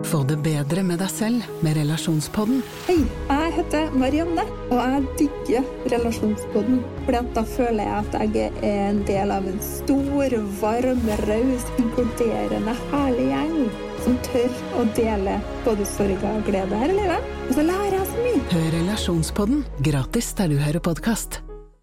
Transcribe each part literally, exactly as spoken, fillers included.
Få det bedre med deg selv med Relasjonspodden. Hei, jeg heter Marianne, og jeg digger Relasjonspodden. Fordi at da føler jeg at jeg er en del av en stor, varm, raus, inkluderende, herlig gjeng som tør å dele både sorg og glede her i livet. Og så lærer jeg så mye. Hør Relasjonspodden gratis der du hører podcast.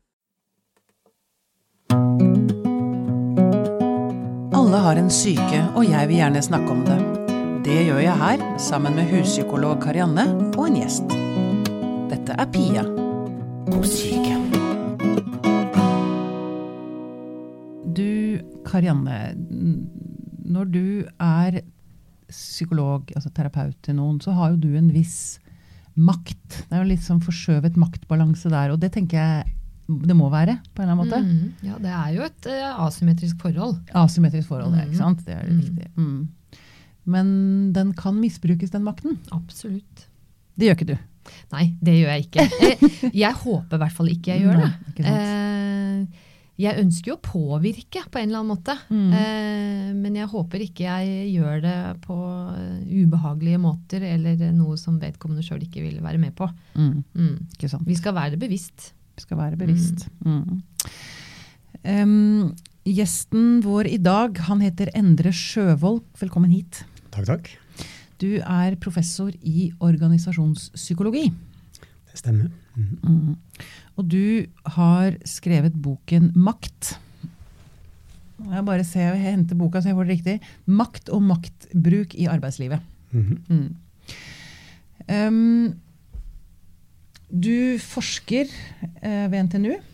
Alle har en syke, og jeg vil gjerne snakke om det. Det gjør jeg her, sammen med huspsykolog Karianne og en gjest. Dette er Pia om syke. Du, Karianne, når du er psykolog, altså terapeut til noen, så har jo du en viss makt. Det er jo litt sånn forskjøvet maktbalanse der, og det tenker jeg det må være, på en eller annen måte. Mm, ja, det er jo et uh, asymmetrisk forhold. Asymmetrisk forhold, mm. ikke sant? Det er det mm. viktig. Mm. Men den kan misbrukes, den makten. Absolutt. Det gjør ikke du? Nei, det gjør jeg ikke. Jeg, jeg håper i hvert fall ikke jeg gjør det. Nei, ikke sant. Eh, jeg ønsker jo å påvirke på en eller annen måte, mm. eh, men jeg håper ikke jeg gjør det på ubehagelige måter, eller noe som vedkommende selv ikke vil være med på. Mm. Mm. Ikke sant. Vi skal være bevisst. Vi skal være bevisst. Mm. Mm. Um, gjesten vår i dag, han heter Endre Sjøvold. Velkommen hit. Takk, takk. Du er professor i organisasjonspsykologi. Det stemmer. Mm. Mm. Og du har skrevet boken Makt. Jeg bare ser, jeg henter boka så jeg får det riktig. Makt og maktbruk i arbeidslivet. Mm. Mm. Um, du forsker eh, ved N T N U.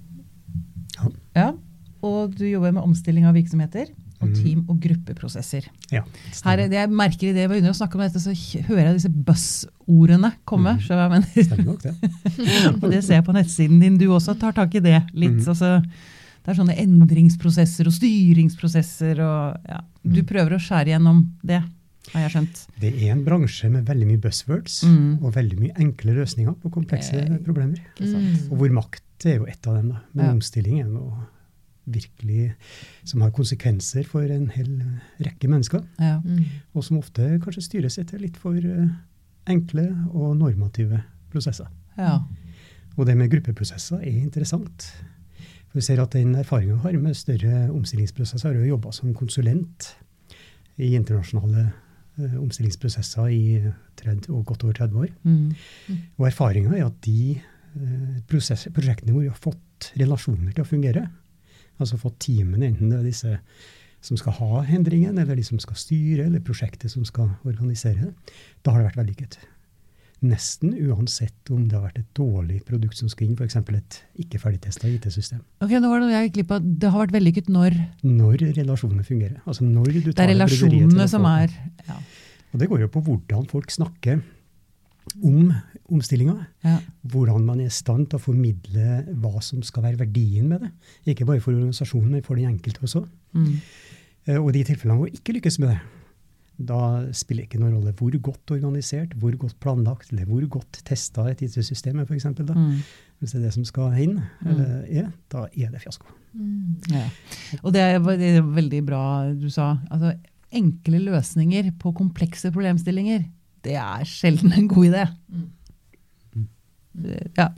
Ja. Ja. Og du jobber med omstilling av virksomheter og team- og gruppeprosesser. Ja, Her, det jeg merker i det jeg begynner å snakke om dette, så hører jeg disse buzzordene komme. Mm. Så jeg mener. Stemmer nok det. Og det ser jeg på nettsiden din. Du også tar tak i det litt. Mm. Altså, det er sånne endringsprosesser og styringsprosesser. Og, ja. Du prøver å skjære gjennom det, har jeg skjønt. Det er en bransje med veldig mye buzzwords Mm. og veldig mye enkle løsninger på komplekse Eh, problemer. Mm. Og hvor makt er jo et av dem. Da. Men Ja. omstilling er noe virkelig som har konsekvenser for en hel rekke mennesker, Ja. Mm. og som ofte kanskje styres etter litt for uh, enkle og normative prosesser. Ja. Og det med gruppeprosesser er interessant. For vi ser at den erfaringen vi har med større omstillingsprosesser, har jo jobbet som konsulent i internasjonale uh, omstillingsprosesser i tretti, og godt over tretti år. Mm. Og erfaringen er at de uh, prosess, prosjektene hvor vi har fått relasjoner til å fungere, altså fått teamene, enten det er disse som skal ha endringen, eller de som skal styre, eller prosjektet som skal organisere, da har det vært vellykket. Nesten uansett om det har vært et dårlig produkt som skal inn, for eksempel et ikke ferdigtestet I T-system. Ok, nå var det noe jeg gikk glipp av. Det har vært vellykket når Når relasjonene fungerer. Altså når du det tar er relasjonene broderiet til å som få- er ja. Og det går jo på hvordan folk snakker om omstillinga, Ja. hvordan man er I stand til å formidle hva som skal være verdien med det. Ikke bare for organisasjonen, men for den enkelte også. Mm. Eh, Og de tilfellene hvor ikke lykkes med det, da spiller ikke noen rolle hvor godt organisert, hvor godt planlagt, eller hvor godt testet et I T-system for eksempel. Da. Mm. Hvis det er det som skal inn, eller er, da er det fiasko. Mm. Ja. Og det er, det er veldig bra du sa. Altså, enkle løsninger på komplekse problemstillinger, det er sjelden en god idé. Mm. Ja.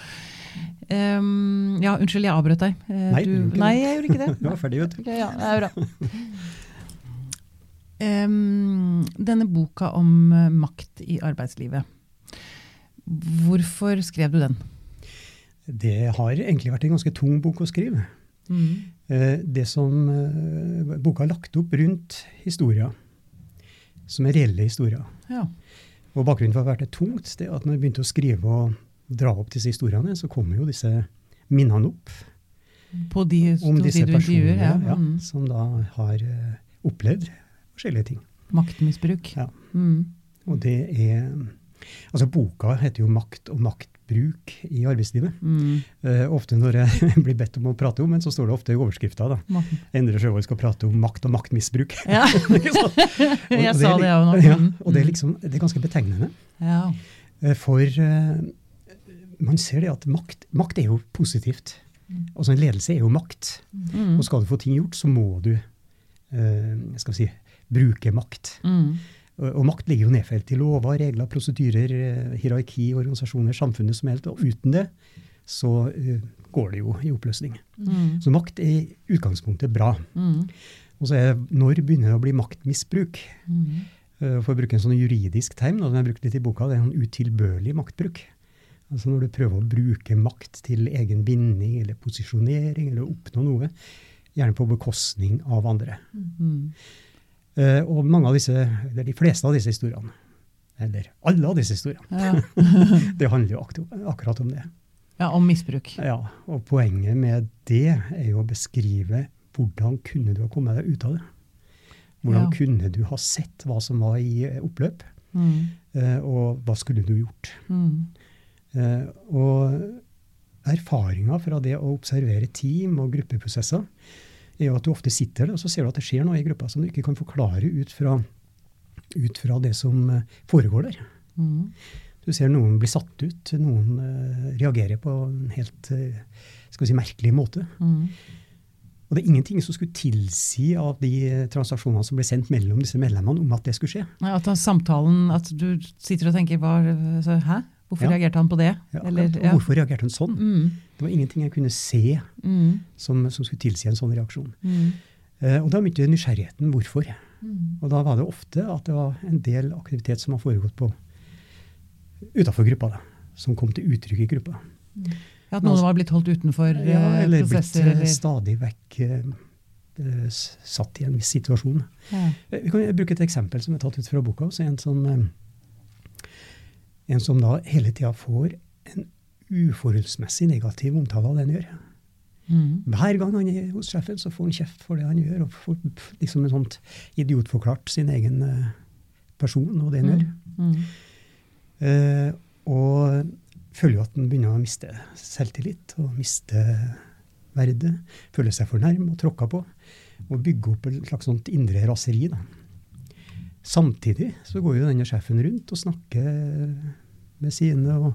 Um, ja, unnskyld, jeg avbrøt deg. Eh, Nei, du, du gjorde ikke nei, det. jeg gjorde ikke det. Du var ferdig, vet du. Ok, ja, det er bra. Um, denne boka om uh, makt I arbeidslivet, hvorfor skrev du den? Det har egentlig vært en ganske tung bok å skrive. Mm. Eh, Det som eh, boka har lagt opp rundt historier, som er reelle historier. Ja. Og bakgrunnen for å ha vært det tungt, det er at når jeg begynte å skrive og dra opp disse historiene, så kommer jo disse minnene opp På de, om disse de du intervjuer, personene, ja. ja, Mm. som da har eh, opplevd forskjellige ting. Maktmisbruk. Ja. Mm. Og det er, altså boka heter jo Makt og maktbruk I arbeidslivet. Mm. Eh, ofte når jeg blir bedt om å prate om, men så står det ofte I overskrifta da. Makten. Endre Sjøvold skal prate om makt og maktmisbruk. Ja. Ikke sant? Og- Jeg og det sa er det li- jo nå. Ja, Mm. og det er liksom, det er ganske betegnende. Ja. Eh, For eh, man ser det at makt, makt er jo positivt. Altså en ledelse er jo makt. Mm. Og skal du få ting gjort, så må du, eh, skal vi si, bruke makt. Mm. Og, og makt ligger jo nedfelt i lover, regler, prosedyrer, eh, hierarki, organisasjoner, samfunnet som helst. Og uten det så uh, går det jo i oppløsning. Mm. Så makt er i utgangspunktet bra. Mm. Og så er det, når begynner det å bli maktmisbruk? Mm. Uh, for å bruke en sånn juridisk term, som jeg har brukt litt i boka, det er en utilbørlig maktbruk. Altså når du prøver å bruke makt til egen vinning eller posisjonering eller oppnå noe, gjerne på bekostning av andre. Mm. Uh, og mange av disse, eller de fleste av disse historiene, eller alle av disse historiene, Ja. det handler jo aktiv, akkurat om det. Ja, om misbruk. Ja, og poenget med det er jo å beskrive hvordan kunne du ha kommet deg ut av det. Hvordan Ja. kunne du ha sett hva som var i eh, oppløp, Mm. eh, og hva skulle du gjort. Mm. Eh, og erfaringer fra det å observere team og gruppeprosesser er jo at du ofte sitter der, og så ser du at det skjer noe i gruppa som du ikke kan forklare ut fra, ut fra det som eh, foregår der. Mm. Du ser noen bli satt ut, noen uh, reagerer på en helt uh, skal vi si, merkelig måte. Mm. Og det er ingenting som skulle tilsi av de uh, transaksjonene som ble sendt mellom disse medlemmene om at det skulle skje. Nei, at da samtalen, at du sitter og tenker, hva, altså, hæ? Hvorfor Ja. reagerte han på det? Ja, Eller, akkurat. ja. Og hvorfor reagerte hun sånn? Mm. Det var ingenting jeg kunne se Mm. som, som skulle tilsi en sånn reaksjon. Mm. Uh, og da begynte nysgjerrigheten hvorfor. Mm. Og da var det ofte at det var en del aktivitet som har foregått på utenfor gruppa, da, som kom til uttrykk i gruppa. Ja, at noen var blitt holdt utenfor Ja, eh, eller blitt prosesser? uh, Eller, stadig vekk uh, uh, s- satt i en viss situasjon. ja. Eh, Vi kan bruke et eksempel som er tatt ut fra boka. Så en, som, eh, en som da hele tida får en uforholdsmessig negativ omtale av det han gjør. Mm. Hver gang han er hos sjefen, så får han kjeft for det han gjør, og får liksom en sånt idiotforklart sin egen eh, person og det han gjør. Mm. Eh, og føler jo at han begynner å miste selvtillit og miste verdet, føler seg fornærmet og tråkket på, og bygge opp et slags sånt indre raseri. Da. Samtidig så går jo denne sjefen rundt og snakker med sine og,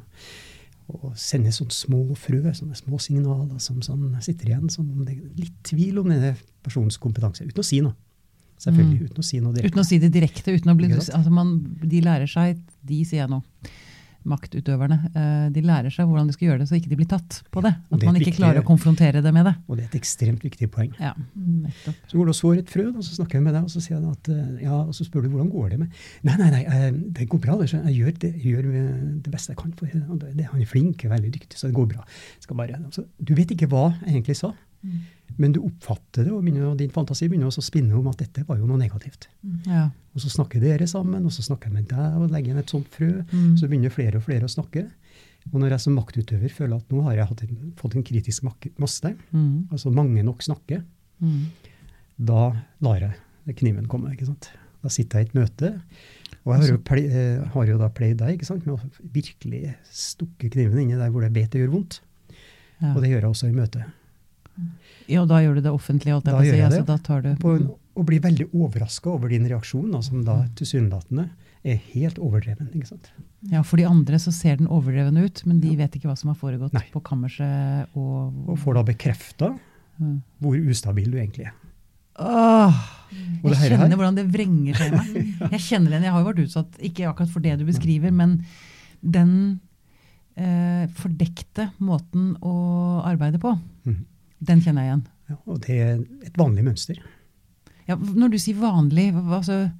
og sender sånne små frø, sånne små signaler som sånn sitter igjen, som om det er litt tvil om denne personens kompetanse, uten å si noe. Selvfølgelig, Mm. uten å si noe direkte. Uten å si det direkte, uten å bli, Ikke sant? altså man, de lærer seg, de sier jeg nå, maktutøverne, eh, de lærer seg hvordan de skal gjøre det, så ikke de blir tatt på det. Og At det er man ikke viktig- klarer å konfrontere det med det. Og det er et ekstremt viktig poeng. Ja, nettopp. Så går du og sår et frø, og så snakker jeg med deg, og så sier jeg at, eh, ja, og så spør du hvordan går det med. Nei, nei, nei, eh, det går bra. Jeg gjør det, jeg gjør eh, det beste jeg kan for det. Og det, det, han er flink, veldig dyktig, så det går bra. Skal bare, altså, du vet ikke hva jeg egentlig sa, men du oppfatter det, og, begynner, og din fantasi begynner også å spinne om at dette var jo noe negativt. Ja. Og så snakker dere sammen, og så snakker jeg med deg, og legger inn et sånt frø. Mm. Så begynner flere og flere å snakke. Og når jeg som maktutøver føler at nå har jeg hatt en, fått en kritisk mak- masse, Mm. altså mange nok snakker, Mm. da lar jeg kniven komme, ikke sant? Da sitter jeg i et møte, og jeg har jo, ple, eh, har jo da pleid deg, ikke sant, med å virkelig stukke kniven inni der hvor jeg vet det gjør vondt. Ja. Og det gjør jeg også i møte. Ja, da gjør du det offentlig, alt jeg Da på å si. gjør jeg Altså, det. da tar du... På, en- og blir veldig overrasket over din reaksjon, da, som da tilsynelatende er helt overdreven, ikke sant? Ja, for de andre så ser den overdreven ut, men de vet ikke hva som har foregått Nei. på kammerset og... Og får da bekreftet Mm. hvor ustabil du egentlig er. Åh, Og det jeg her- kjenner hvordan det vrenger seg i meg. Jeg kjenner den, jeg har jo vært utsatt, ikke akkurat for det du beskriver, men den eh, fordekte måten å arbeide på, Mhm. den kjenner jeg igjen. Ja, og det er et vanlig mønster. Ja, når du sier vanlig, hva, altså,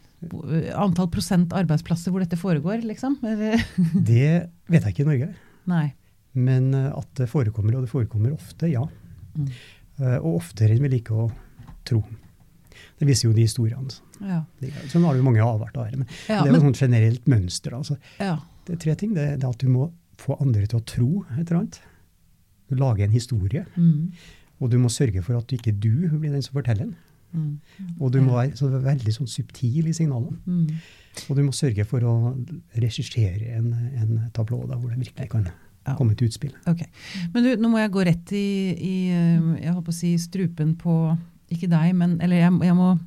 antall prosent arbeidsplasser hvor dette foregår, liksom? Eller? Det vet jeg ikke i Norge. Nei. Men eh, at det forekommer, og det forekommer ofte, ja. Mm. Eh, Og oftere enn vi liker å tro. Det viser jo de historiene. Ja. De- Sånn har det jo mange avart av det. Men Ja, det er jo men, sånn generelt mønster. Altså. ja. Det er tre ting. Det er det at du må få andre til å tro et eller annet. Du lager en historie, Mm. og du må sørge for at du ikke du blir den som forteller den. Mm. Og du må være så veldig sånn subtil i signalene. Mm. Og du må sørge for å regissere en, en tablå da, hvor det virkelig kan Ja. komme til utspill. Ok. Men du, nå må jeg gå rett i, i eh, jeg holdt på å si, strupen på, ikke deg, men, eller jeg, jeg må,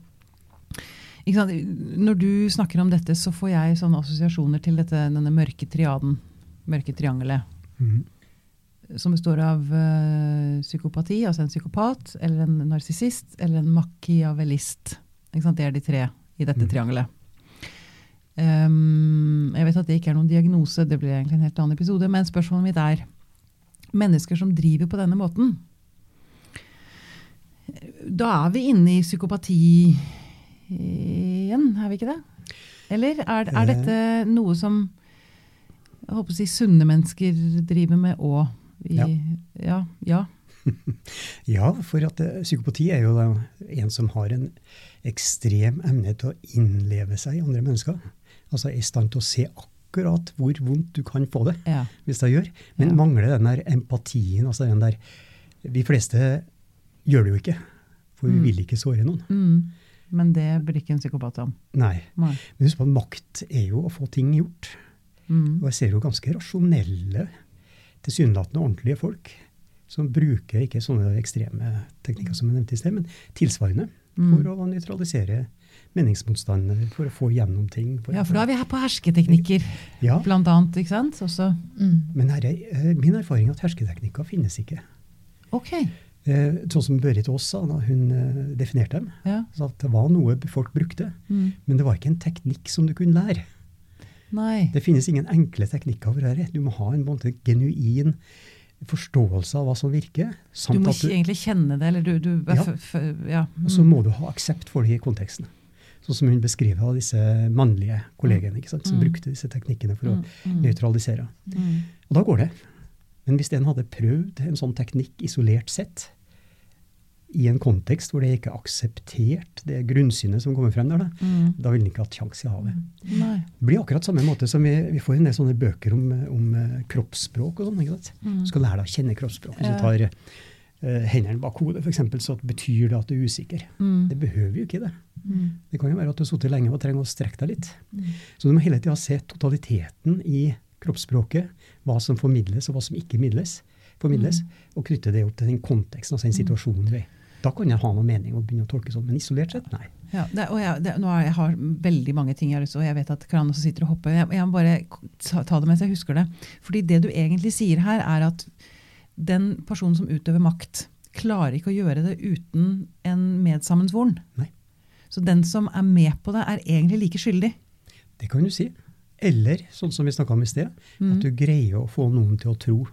ikke sant, når du snakker om dette, så får jeg sånne assosiasjoner til dette, denne mørke triaden, mørke triangelet, Mhm. som består av eh, psykopati, altså en psykopat, eller en narsissist, eller en machiavellist. Ikke sant? Det er de tre i dette Mhm. triangelet. vet at det ikke er noen diagnose, det blir egentlig en helt annen episode, men spørsmålet mitt er, mennesker som driver på denne måten, da er vi inne i psykopati igjen, er vi ikke det? Eller er, er dette noe som, jeg håper å si, sunne mennesker driver med også? I, ja. Ja, ja. Ja, for at uh, psykopati er jo da en som har en ekstrem evne til å innleve seg i andre mennesker. Altså er i stand til å se akkurat hvor vondt du kan få det, Ja. hvis det gjør. Men Ja. mangler den der empatien, altså den der, vi fleste gjør det jo ikke, for vi Mm. vil ikke såre noen. Mm. Men det blir ikke en psykopat om. Nei. Nei. Men husk på at makt er jo å få ting gjort. Mm. Og jeg ser jo ganske rasjonelle, tilsynelatende ordentlige folk, som bruker ikke sånne ekstreme teknikker som jeg nevnte i sted, men tilsvarende Mm. for å neutralisere meningsmotstandere, for å få gjennom ting. For Ja, for da er vi her på hersketeknikker, Ja, blant annet, ikke sant? Også, Mm. men her er eh, min erfaring at hersketeknikker finnes ikke. ok, Eh, sånn som Berit Aas sa da hun eh, definerte dem, ja. så at det var noe folk brukte, Mm. men det var ikke en teknikk som du kunne lære. Nei. Det finnes ingen enkle teknikker for dette. Du må ha en måte genuin forståelse av hva som virker, Du samt må at du, egentlig kjenne det, eller du, du Ja. f f ja. og så må du ha aksept for det i konteksten. Sånn som hun beskriver av disse mannlige kollegene, ikke sant, som Mm. brukte disse teknikkene for å Mm, mm, nøytralisere. mm. Og da går det. Men hvis en hadde prøvd en sånn teknikk isolert sett, i en kontekst hvor det ikke er akseptert det grunnsynet som kommer frem der, da, Mm. da vil en ikke hatt sjanse i havet. Nei. Det blir akkurat samme måte som vi, vi får en del sånne bøker om, om eh, kroppsspråk og sånn, ikke sant? Mm. Du skal lære deg å kjenne kroppsspråk. Hvis Ja. du tar eh, hendene bak hodet, for eksempel, så betyr det at du er usikker. Mm. Det behøver jo ikke det. Mm. Det kan jo være at du har sittet lenge og trenger å strekke deg litt. Mm. Så du må hele tiden se totaliteten i kroppsspråket, hva som formidles og hva som ikke midles, formidles, og knytte det opp til den konteksten, altså den situasjonen vi er i. Da kan jeg ha noe mening og begynne å tolke sånn, men isolert sett, nei. Ja, det, og jeg, det, nå er, jeg har veldig mange ting jeg har lyst til, og jeg vet at Karan også sitter og hopper. Jeg, jeg må bare ta, ta det mens jeg husker det. Fordi det du egentlig sier her er at den personen som utøver makt klarer ikke å gjøre det uten en medsammensvoren. Nei. Så den som er med på det er egentlig like skyldig. Det kan du si. Eller, sånn som vi snakket om i sted, Mm. at du greier å få noen til å tro.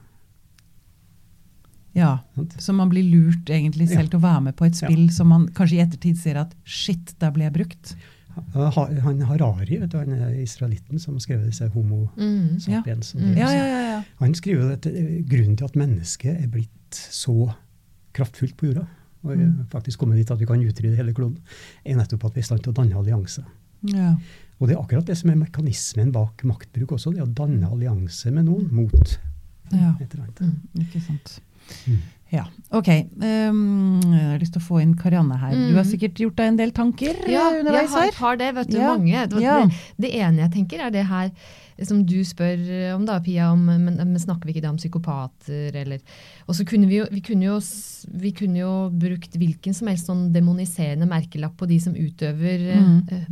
Ja, Sant? så man blir lurt egentlig selv Ja. til å være med på et spill som man kanskje i ettertid ser at shit, der ble jeg brukt. Ha- Han Harari, vet du, han er israelitten som skrev disse homo Mm. Ja. sapiens. som Mm. de Ja, også. ja, ja. ja. Han skriver at eh, grunnen til at mennesket er blitt så kraftfullt på jorda, og eh, Mm. faktisk kommet dit at vi kan utrydde hele kloden, er nettopp at vi er i stand til å danne allianser. ja. Og det er akkurat det som er mekanismen bak maktbruk også, det å danne allianse med noen mot ja. et eller annet. Mm. Ikke sant. Mm. Ja, ok. Um, jeg har lyst til å få inn Karianne her. Du har Mm. sikkert gjort deg en del tanker Ja, eh, jeg underveis har, her. har det, vet du, Ja, mange. Det, ja. det, det ene jeg tenker er det her som du spør om da, Pia, om, men, men snakker vi ikke da om psykopater, eller... Og så kunne vi jo, vi kunne jo, s- vi kunne jo brukt hvilken som helst sånn demoniserende merkelapp på de som utøver Mm. eh,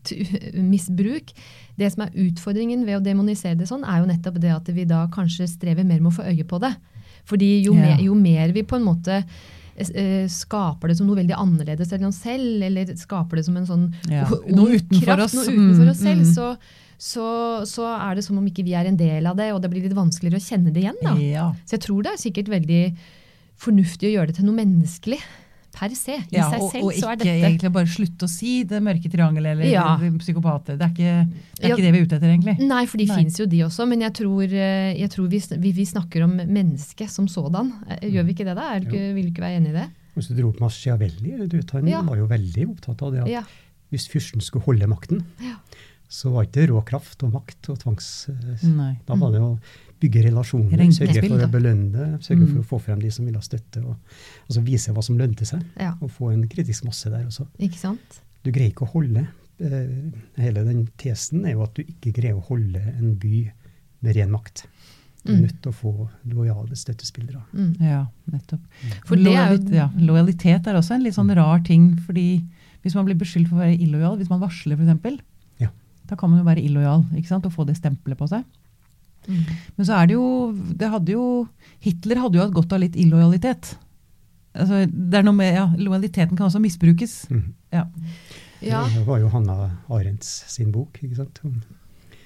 maktmisbruk. Det som er utfordringen ved å demonisere det sånn, er jo nettopp det at vi da kanskje strever mer med å få øye på det. Fordi jo, Ja. mer, jo mer vi på en måte eh, skaper det som noe veldig annerledes enn oss selv, eller skaper det som en sånn Ja, o- noe ond utenfor kraft, oss. noe utenfor Mm, oss selv, mm. så, så, så er det som om ikke vi er en del av det, og det blir litt vanskeligere å kjenne det igjen. Da. Ja. Så jeg tror det er sikkert veldig fornuftig å gjøre det til noe menneskelig, per se. I Ja, seg og, selv og så er ikke dette... egentlig bare slutte å si det mørke triangelet eller Ja. psykopater. Det er ikke det, er Ja. ikke det vi er ute etter, egentlig. Nei, for de Nei. finnes jo de også, men jeg tror, eh, jeg tror vi, sn- vi, vi snakker om mennesket som sådan. Eh, Gjør vi ikke det da? Er du ikke, vil du ikke være enig i det? Hvis du dro opp Machiavelli, du vet, han Ja. var jo veldig opptatt av det at Ja. hvis fyrsten skulle holde makten, Ja. så var ikke det rå kraft og makt og tvangs... eh, Nei. Da var det å bygge relasjoner, Rentespill, sørge for da. å belønne, sørge Mm. for å få frem de som ville ha støtte, og altså vise hva som lønte seg, Ja, og få en kritisk masse der også. ikke sant? Du greier ikke å holde, eh, hele den tesen er jo at du ikke greier å holde en by med ren makt. Du er Mm. nødt til å få lojale støttespillere. Mm. Ja, nettopp. For det er jo- Lojalit- ja, lojalitet er også en litt sånn rar ting, fordi hvis man blir beskyldt for å være illojal, hvis man varsler for eksempel, Ja. da kan man jo være illojal, ikke sant, og få det stempelet på seg. Mm. Men så er det jo, det hadde jo, Hitler hadde jo hatt godt av litt illojalitet. Altså, det er noe med, ja, lojaliteten kan også misbrukes. Mhm. Ja. Ja. Det var jo Hannah Arendts sin bok, ikke sant? Om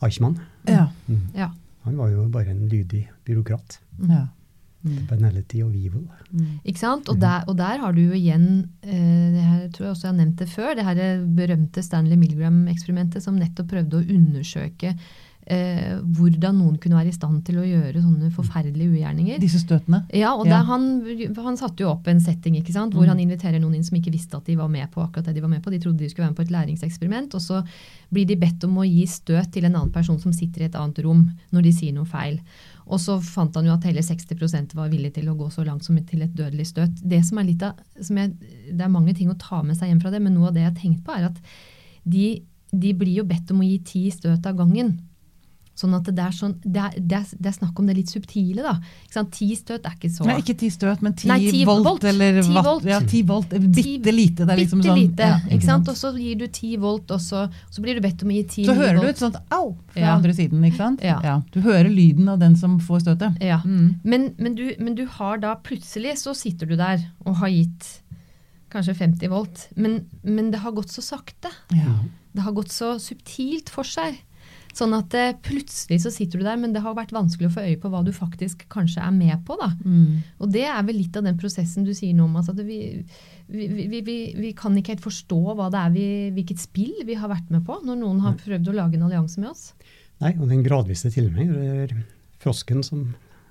Eichmann. Ja. Mm. Ja. Han var jo bare en lydig byråkrat. Ja. Mm. Penalty og evil. Mm. Ikke sant? Og der, og der har du jo igjen, eh, det her tror jeg også jeg har nevnt det før, det her berømte Stanley Milgram-eksperimentet som nettopp prøvde å undersøke eh, hvordan noen kunne være i stand til å gjøre sånne forferdelige ugjerninger. Disse støtene. Ja, og Ja. der han, han satte jo opp en setting, ikke sant, hvor Mm. han inviterer noen inn som ikke visste at de var med på akkurat det de var med på. De trodde de skulle være med på et læringseksperiment, og så blir de bedt om å gi støt til en annen person som sitter i et annet rom når de sier noe feil. Og så fant han jo at hele seksti prosent var villig til å gå så langt som til et dødelig støt. Det som er litt av, som jeg, det er mange ting å ta med seg hjem fra det, men noe av det jeg har tenkt på er at de, de blir jo bedt om å gi ti støt av gangen. Sånn at det er, sånn, det er, det er, det er snakk om det litt subtile da. Ikke sant? Ti støt er ikke så... Nei, ikke ti støt, men ti, Nei, ti volt, volt. eller Ti watt. volt. Ja, ti volt. Bitte lite. Det er liksom Bitte sånn, lite, ja, ikke sant? Og så gir du ti volt, og så, så blir du bedt om å gi ti Så hører du volt. et sånt au fra Ja. andre siden, ikke sant? Ja. Du hører lyden av den som får støtet. Ja. Mm. Men, men, du, men du har da plutselig, så sitter du der og har gitt kanskje femti volt, men, men det har gått så sakte. Ja. Det har gått så subtilt for seg. Sånn at eh, plutselig så sitter du der, men det har vært vanskelig å få øye på hva du faktisk kanskje er med på da. Mm. Og det er vel litt av den prosessen du sier nå om, altså at vi, vi, vi, vi, vi kan ikke helt forstå hva det er vi, hvilket spill vi har vært med på når noen har prøvd å lage en allianse med oss. Nei, og den gradvise tilnærming er frosken som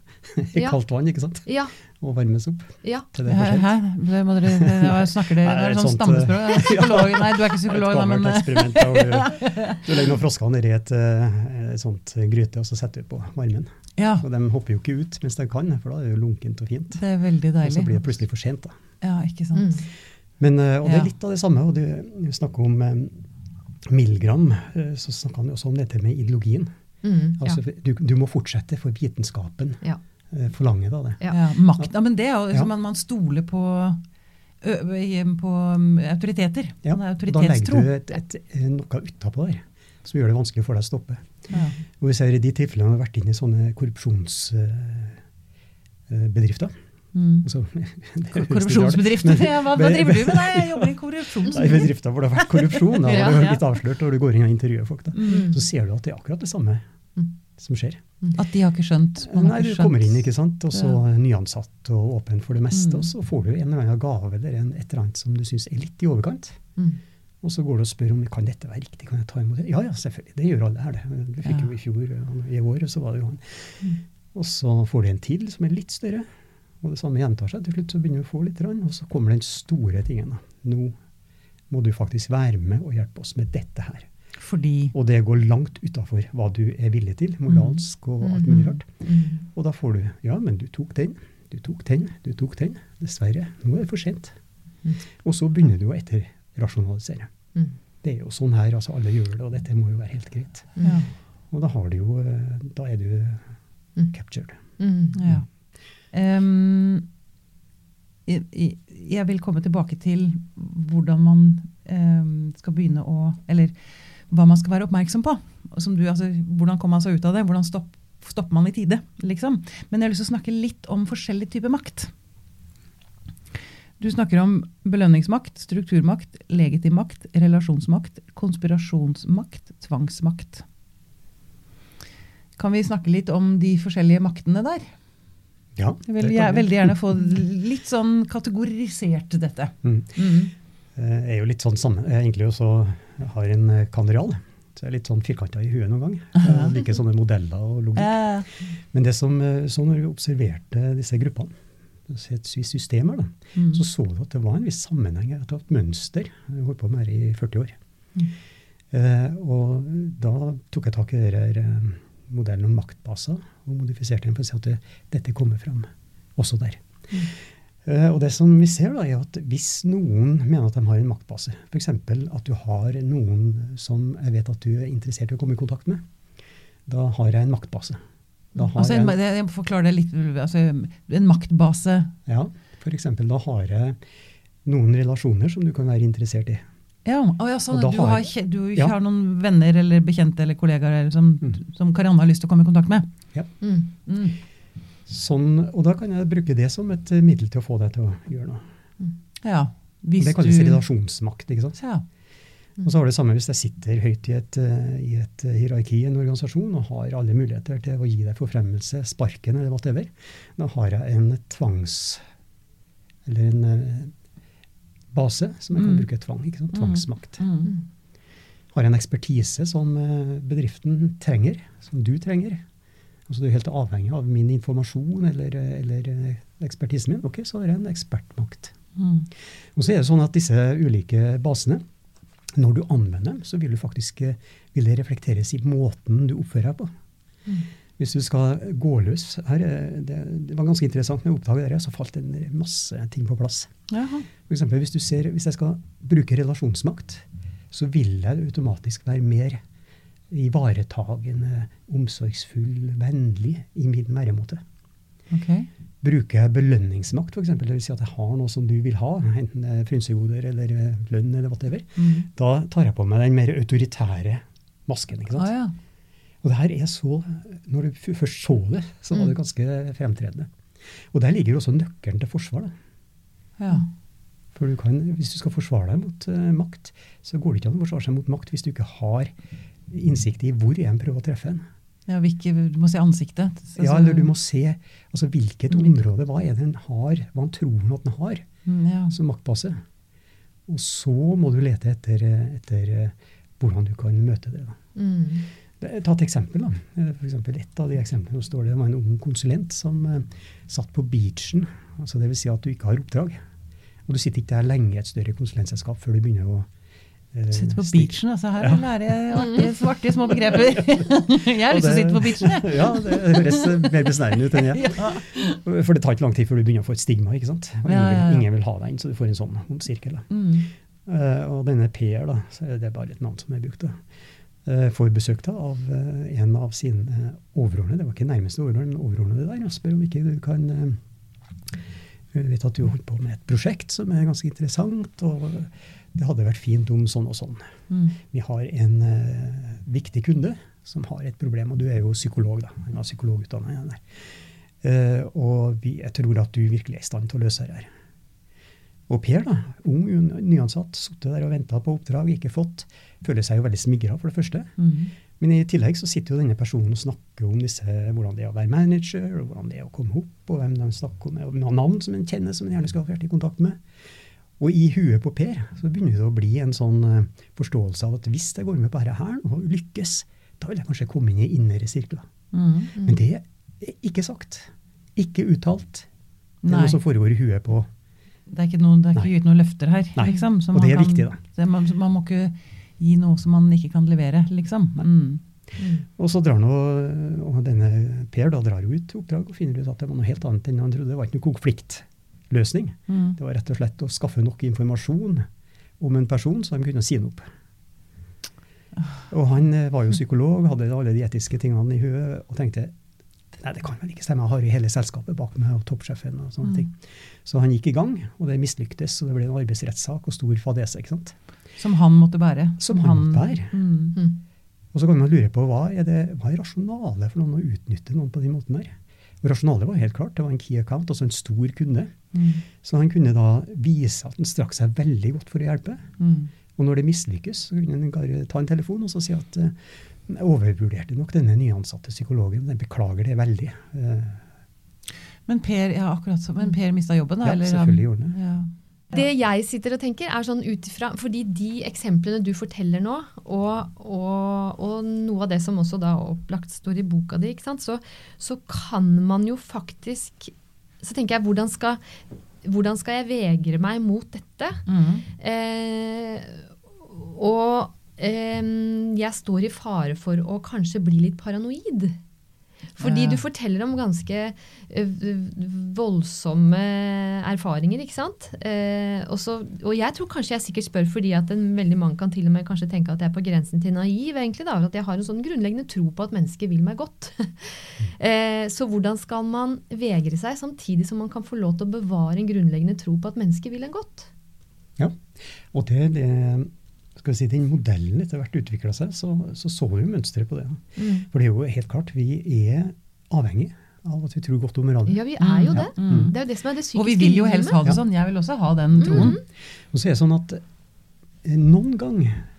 i Ja. kaldt vann, ikke sant? Ja, Og varmes opp ja. til det er for Hæ? sent. Det må dere, det, snakker dere, Nei, det er et sånn sånt, stammespråk. eh, Psykolog. Nei, du er ikke Et psykolog, da, men gammelt eksperiment der hvor du, du legger noen frosker ned i et, eh, et sånt gryte, og så setter du på varmen. ja, Og de hopper jo ikke ut mens de kan, for da er det jo lunkent og fint. det er veldig Og så deilig. blir det plutselig for sent da. Ja, ikke sant? Mm. Men, eh, og det Ja. er litt av det samme, og du, du snakker om eh, Milgram, eh, så snakker han jo også om dette med ideologien. Mm, ja. Altså, du, du må fortsette, for vitenskapen Ja. eh, forlanger da det. Ja. Ja, makt, ja, men det er jo Ja. som man, man stoler på, ø, ø, på um, autoriteter. Ja, Man er og da legger autoritetstro. du et, et, eh, noe utapå der, som gjør det vanskelig for deg å stoppe. Ja. Og vi ser i de tilfellene vi har vært inne i sånne korrupsjonsbedrifter. Mm. Altså, Korrupsjonsbedrifter. Ja, hva, hva Men- driver du med? Nei, jeg jobber i Nei, korrupsjonsbedrifter. bedrifter hvor det har vært korrupsjon, da, Ja, og det er ja. litt avslørt, og du går inn og intervjuer folk, da. Mm. Så ser du at det er akkurat det samme Mm. som skjer. At de har ikke skjønt. Man har Nei, du ikke skjønt. kommer inn, ikke sant, og så nyansatt og åpen for det meste, Mm. og så får du en eller annen gave eller en, et eller annet som du synes er litt i overkant. Mm. Og så går du og spør om kan dette være riktig, kan jeg ta imot det? Ja, ja, selvfølgelig, det gjør alle her det. Vi fikk Ja. jo i fjor, og i år, så var det jo han. Mm. Og så får du en til som er litt større, og det samme gjentar seg. Til slutt så begynner du å få litt, og så kommer den store tingen. Da. Nå må du faktisk være med og hjelpe oss med dette her. Fordi Og det går langt utenfor hva du er villig til, moralsk og alt mulig rart. Mm. Og da får du, ja, men du tok den, du tok den, du tok den. Dessverre, nå er det for sent. Mm. Og så begynner du å etterrasjonalisere. Mm. Det er jo sånn her, altså alle gjør det, og dette må jo være helt greit. Mm. ja. Og da har du jo, eh, da er du Mm. captured. Mm. Ja. Um, jeg, jeg- jeg vil komme tilbake til hvordan man um, skal begynne å, eller hva man skal være oppmerksom på. Og Som du, altså, hvordan kommer man seg ut av det? Hvordan stopp, stopper man i tide? Liksom? Men jeg har lyst til å snakke litt om forskjellig type makt. Du snakker om belønningsmakt, strukturmakt, legitim makt, relasjonsmakt, konspirasjonsmakt, tvangsmakt. Kan vi snakke litt om de forskjellige maktene der? Ja, Jeg vil det jeg, kan vi. veldig gjerne få litt sånn kategorisert dette. Mm. Mm. Jeg er jo litt sånn samme. Jeg er egentlig også jeg har en eh, kandial, så jeg er litt sånn firkantet i huet noen gang. Jeg liker sånne modeller og logikk. Eh, Men det som, eh, så når vi observerte disse gruppene, et systemer da, mm. så så du at det var en viss sammenheng, at det var et mønster. Jeg holdt på med det i førti år. Mm. Eh, og da tok jeg tak i denne eh, modellen om maktbaser, og modifiserte den for å si at det, dette kommer frem også der. Mm. Eh, og det som vi ser da, er at hvis noen mener at de har en maktbase, for eksempel at du har noen som jeg vet at du er interessert i å komme i kontakt med, da har jeg en maktbase. Da har altså, jeg en, en, jeg forklarer det litt, altså, en maktbase. ja, for eksempel da har jeg noen relasjoner som du kan være interessert i. Ja, å, ja sånn, Og da du, har har, jeg- kje- du Ja. har noen venner eller bekjente eller kollegaer eller som, Mm. som Karianne har lyst til å komme i kontakt med. Mm. Mm. Sånn, og da kan jeg bruke det som et eh, middel til å få deg til å gjøre noe. Ja, hvis det kalles du... relasjonsmakt, ikke sant? Ja. Og så har det samme hvis jeg sitter høyt i et, i et hierarki i en organisasjon og har alle muligheter til å gi deg forfremmelse, sparken eller whatever. Da har jeg en tvangs, eller en base som jeg kan Mm. bruke tvang, ikke sant? Tvangsmakt. Mm. Har en ekspertise som bedriften trenger, som du trenger. Altså du er helt avhengig av min informasjon eller, eller ekspertisen min. Ok, så har jeg en ekspertmakt. Mm. Og så er det sånn at disse ulike basene, når du anvender dem, så vil du faktisk vil det reflekteres i måten du oppfører deg på. Mm. Hvis du skal gå løs her, det, det var ganske interessant når jeg oppdaget det, så falt en masse ting på plass. Jaha. For eksempel, hvis du ser, hvis jeg skal bruke relasjonsmakt, så vil jeg automatisk være mer ivaretagende, omsorgsfull, vennlig i min væremåte. Ok. Bruker jeg belønningsmakt, for eksempel, det vil si at jeg har noe som du vil ha, enten det er frynsegoder eller lønn eller whatever, Mm. da tar jeg på meg den mer autoritære masken, ikke sant? Ah, ja. Og det her er så, når du f- først så det, så var det ganske fremtredende. Og der ligger også nøkkelen til forsvar, da. Ja. For du kan, hvis du skal forsvare deg mot uh, makt, så går det ikke an å forsvare seg mot makt hvis du ikke har innsikt i hvor en prøver å treffe en. Ja, hvilke, du må se ansiktet. Så- Ja, eller du må se altså, hvilket Hvilke- område, hva er det den har, hva han tror at den har, Mm, ja. som maktbase. Og så må du lete etter, etter uh, hvordan du kan møte det. Da. Mm. Det- Ta et eksempel. Da. Eh, For eksempel et av de eksemplene så står det, det var en ung konsulent som uh, satt på beachen, altså det vil si at du ikke har oppdrag. Og du sitter ikke der lenge i et større konsulentselskap før du begynner å uh, Sitte på stikke- beachen, altså her Ja. lærer jeg artige, så artige små begreper. Jeg har lyst til å sitte på beachen, jeg. Ja, det høres mer besnærende ut enn jeg. Ja. For det tar ikke lang tid før du begynner å få et stigma, ikke sant? Og Ja, ingen, ja, ja. ingen vil ha deg inn, så du får en sånn ond sirkel. Da. Mm. Eh, og denne Per, da, så er det bare et navn som er brukt, da, eh, får besøk da, av eh, en av sine uh, overordnede, det var ikke nærmeste overordnede, men overordnede der, og spør om ikke du kan eh, jeg vet at du holdt på med et prosjekt som er ganske interessant, og det hadde vært fint om sånn og sånn. Mm. Vi har en uh, viktig kunde som har et problem, og du er jo psykolog da, han har psykologutdannet der. Uh, og vi, jeg tror at du virkelig er i stand til å løse det her. Og Per da, ung, un- nyansatt, suttet der og ventet på oppdrag, ikke fått, føler seg jo veldig smigret for det første. Mm. Men i tillegg så sitter jo denne personen og snakker om disse, hvordan det er å være manager, og hvordan det er å komme opp, og hvem de snakker om, og noen navn som en kjenner, som en gjerne skal ha vært i kontakt med. Og i huet på Per så begynner det å bli en sånn uh, forståelse av at hvis jeg går med på dette her og lykkes, da vil jeg kanskje komme inn i innere sirkler. Mm. Men det er ikke sagt, ikke uttalt. Det er Nei. noe som foregår i huet på. Det er ikke, noen, det er ikke Nei. gitt noen løfter her, Nei. liksom. så Og man det er kan- viktig, da. Det, man, man må ikke gi noe som man ikke kan levere, liksom. Mm. Mm. Og så drar nå, og denne Per da drar jo ut oppdrag og finner ut at det var noe helt annet enn han trodde. Det var ikke noe konfliktløsning. Mm. Det var rett og slett å skaffe nok informasjon om en person så de kunne si noe opp. Og han eh, var jo psykolog, hadde alle de etiske tingene i huet, og tenkte, nei, det kan vel ikke stemme, jeg har jo hele selskapet bak meg, og toppsjefen og sånne Mm. ting. Så han gikk i gang, og det mislyktes, og det ble en arbeidsrettssak og stor fadese, ikke sant? Som han måtte bære. Som han måtte bære. Mm. Mm. Og så kan man lure på, hva er, det, hva er rasjonale for noen å utnytte noen på den måten her? Og rasjonale var helt klart, det var en key account, altså en stor kunde. Mm. Så han kunne da vise at han strakk seg veldig godt for å hjelpe. Mm. Og når det mislykkes, så kunne han bare ta en telefon og så si at uh, jeg overvurderte nok denne nyansatte psykologen, den beklager det veldig. Uh, Men Per, ja, akkurat så, men Per mistet jobben, da? ja, eller han- selvfølgelig gjorde han det. Ja. Det jeg sitter og tenker er sånn utifra, fordi de eksemplene du forteller nå, og, og, og noe av det som også da opplagt står i boka di, ikke sant, så, så kan man jo faktisk, så tenker jeg, hvordan skal, hvordan skal jeg vegre meg mot dette? Mm. Eh, og eh, jeg står i fare for å kanskje bli litt paranoid. Fordi Ja. du forteller om ganske eh, voldsomme erfaringer, ikke sant? Eh, og, så, og jeg tror kanskje jeg sikkert spør fordi at en veldig mange kan til og med kanskje tenke at jeg er på grensen til naiv, egentlig da, at jeg har en sånn grunnleggende tro på at mennesker vil meg godt. eh, så hvordan skal man vegre seg samtidig som man kan få lov til å bevare en grunnleggende tro på at mennesker vil en godt? Ja, og det, det skal vi si, den modellen etter hvert utviklet seg, så så, så vi jo mønstret på det. Mm. For det er jo helt klart, vi er avhengig av at vi tror godt om hverandre. Ja, vi er jo Mm, det. ja. Mm. Det er jo det som er det psykiske Og vi vil jo helst ha livet. det sånn. Jeg vil også ha den troen. Og så er det sånn at eh, noen gang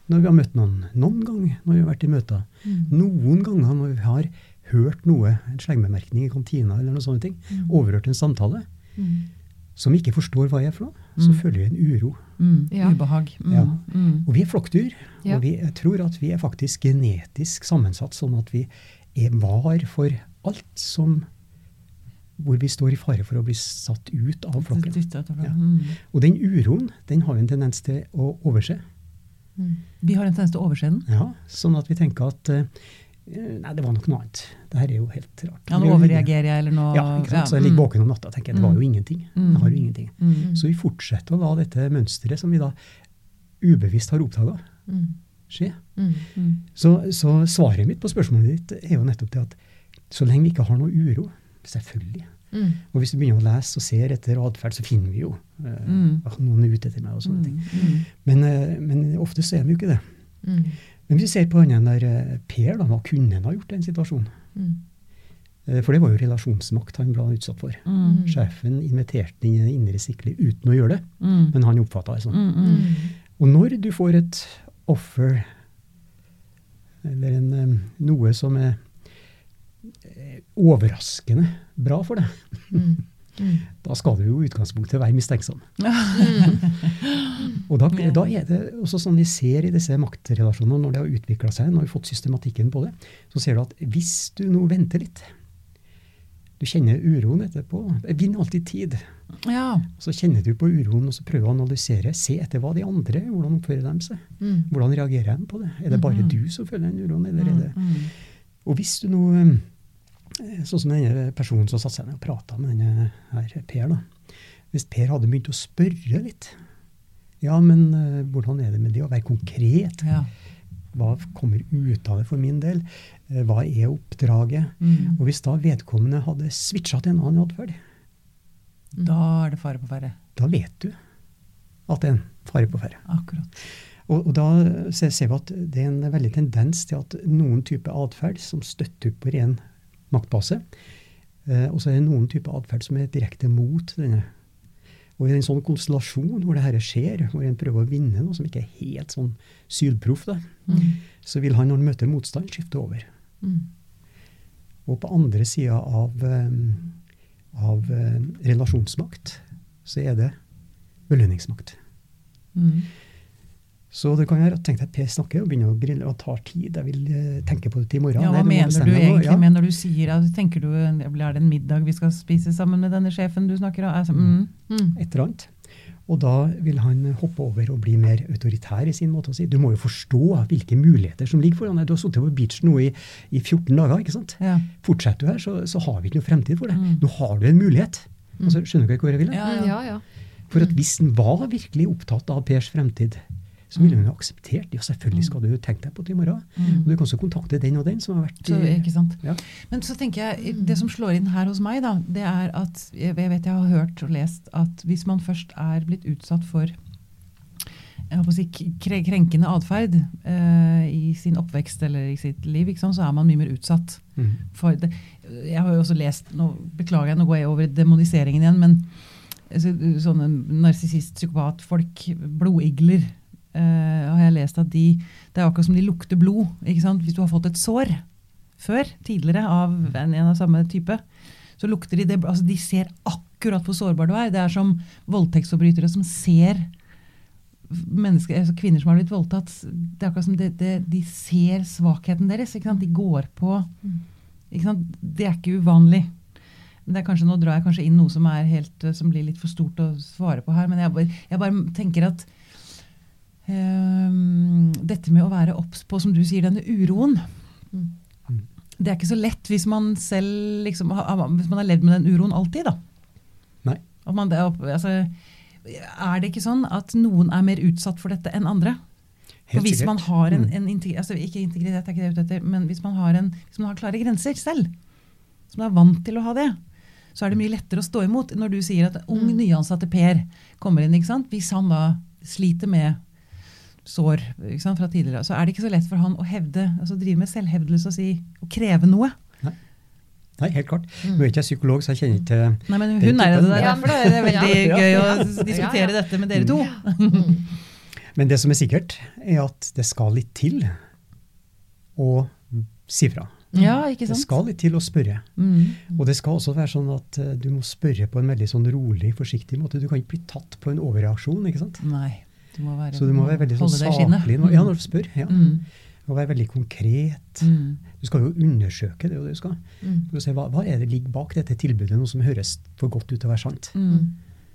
når vi har møtt noen. Noen ganger når vi har vært i møter. Mm. Noen ganger når vi har hørt noe, en slengbemerkning i kantina eller noe sånne ting, Mm. overhørt en samtale, Mm. som vi ikke forstår hva er for noe, så Mm. føler vi en uro. Mm. Ja. Ubehag. Mm. Ja. Mm. Og vi er flokkdyr, Ja. og vi, jeg tror at vi er faktisk genetisk sammensatt, sånn at vi er var for alt som, hvor vi står i fare for å bli satt ut av flokken. Dyttet etterfra. Ja. Mm. Og den uroen, den har vi en tendens til å overse. Mm. Vi har en tendens til å overse den. Ja, sånn at vi tenker at eh, nei, det var nok noe annet. Det her er jo helt rart. Ja, nå overreagerer jeg, eller nå... Ja, ikke sant? Så jeg ligger våken om natta og tenker, det var jo ingenting. Det har jo ingenting. Mm. Så vi fortsetter å la dette mønstret som vi da ubevisst har oppdaget Mm. skje. Mm. Mm. Så, så svaret mitt på spørsmålet ditt er jo nettopp det at så lenge vi ikke har noe uro, selvfølgelig. Mm. Og hvis du begynner å lese og ser etter atferd, så finner vi jo eh, Mm. at noen er ute etter meg og sånne ting. Mm. Men, eh, men ofte så er vi jo ikke det. Mm. Men hvis vi ser på den der eh, Per, da, hva kunne han ha gjort i en situasjon? Mm. Eh, For det var jo relasjonsmakt han ble utsatt for. Mm. Sjefen inviterte inn i det indre siklet uten å gjøre det, Mm. men han oppfattet det sånn. Mm. Mm. Mm. Og når du får et offer, eller en, eh, noe som er eh, overraskende bra for deg, Mm. Mm. da skal du jo i utgangspunktet være mistenksom. Mm. Og da, da er det også sånn vi ser i disse maktrelasjonene, når det har utviklet seg, når vi har fått systematikken på det, så ser du at hvis du nå venter litt, du kjenner uroen etterpå, vinn alltid tid. Ja. Så kjenner du på uroen, og så prøver å analysere, se etter hva de andre, hvordan oppfører de seg. Mm. Hvordan reagerer de på det? Er det bare Mhm. du som føler den uroen, eller er det... Mm. Og hvis du nå, eh, sånn som denne personen som satt seg ned og pratet med denne her Per da, hvis Per hadde begynt å spørre litt, ja, men eh, hvordan er det med det å være konkret? Ja. Hva kommer ut av det for min del? Eh, Hva er oppdraget? Mm. Og hvis da vedkommende hadde switchet til en annen atferd, Da er det fare på ferde. da vet du at det er en fare på ferde. Akkurat. Og, og da ser, ser vi at det er en veldig tendens til at noen type atferd som støtter på ren maktbase, eh, og så er det noen type atferd som er direkte mot denne. Og i en sånn konstellasjon hvor det her skjer, hvor en prøver å vinne noe som ikke er helt sånn sylproff, da, Mm. så vil han når han møter motstand skifte over. Mm. Og på andre siden av, eh, av eh, relasjonsmakt, så er det belønningsmakt. Mm. Så det kan være at tenk deg Per snakker og begynner å grille og tar tid. Jeg vil eh, tenke på det i morgen. Ja, Det hva er noe å mener du bestemme nå, egentlig ja. med når du sier, ja, tenker du, er det en middag vi skal spise sammen med denne sjefen du snakker om? Altså, mm. Mm. Et eller annet. Og da vil han hoppe over og bli mer autoritær i sin måte å si. Du må jo forstå hvilke muligheter som ligger foran deg. Du har sittet på beachen nå i, i fjorten dager, ikke sant? Ja. Fortsetter du her, så, så har vi ikke noe fremtid for deg. Mm. Nå har du en mulighet. Altså, skjønner du ikke hvor jeg vil? Ja, Mm. Ja, ja. For at hvis han var virkelig opptatt av Pers fremtid, så ville han jo akseptert. Ja, selvfølgelig skal du tenke deg på det i morgen. Mm. Og du kan også kontakte den og den som har vært Så, ikke sant? Ja. Men så tenker jeg, det som slår inn her hos meg da, det er at, jeg vet jeg har hørt og lest, at hvis man først er blitt utsatt for jeg håper å si, kre- krenkende adferd eh, i sin oppvekst eller i sitt liv, ikke sant, så er man mye mer utsatt. Mm. For det. Jeg har jo også lest, nå beklager jeg, nå går jeg over i demoniseringen igjen, men altså, sånne narsissist, psykopat, folk, blodigler, eh, har jeg lest at de, det er akkurat som de lukter blod, ikke sant? Hvis du har fått et sår før, tidligere, av en, en av samme type, så lukter de det, altså de ser akkurat hvor sårbar du er. Det er som voldtektsforbrytere som ser mennesker, altså kvinner som har blitt voldtatt, det er akkurat som det, det, de ser svakheten deres, ikke sant? De går på, ikke sant? Det er ikke uvanlig. Men det er kanskje, nå drar jeg kanskje inn noe som, er helt, som blir litt for stort å svare på her, men jeg bare, jeg bare tenker at um, dette med å være obs på, som du sier, denne uroen, Mm. det er ikke så lett hvis man selv liksom, har- hvis man har levd med den uroen alltid da. Nei. At man, det er, opp- altså, er det ikke sånn at noen er mer utsatt for dette enn andre? Helt For hvis sikkert. man har en, Mm. en integritet, altså ikke integritet er ikke det jeg er ute etter, men hvis man, har en, hvis man har klare grenser selv, som er vant til å ha det, så er det mye lettere å stå imot når du sier at ung Mm. nyansatte Per kommer inn, ikke sant? Hvis han da sliter med sår, ikke sant, fra tidligere, så er det ikke så lett for han å hevde, altså drive med selvhevdelse og si, og kreve noe. Nei, helt klart. Nå er ikke jeg psykolog, så jeg kjenner ikke Nei, men Den hun er det, typen, det er ja. derfor det er veldig Ja. gøy å Ja. diskutere Ja, ja. dette med dere to. Mm. Men det som er sikkert, er at det skal litt til å si fra. Ja, ikke sant? Det skal litt til å spørre. Mm. Og det skal også være sånn at uh, du må spørre på en veldig sånn rolig, forsiktig måte. Du kan ikke bli tatt på en overreaksjon, ikke sant? Nei, du må være, Så du må være veldig sånn saklig. Mm. Ja, når du spør. Ja. Mm. Og være veldig konkret. Mm. Du skal jo undersøke det, og det du skal. Mm. For å se hva, hva er det ligger bak dette tilbudet, noe som høres for godt ut til å være sant. Mm.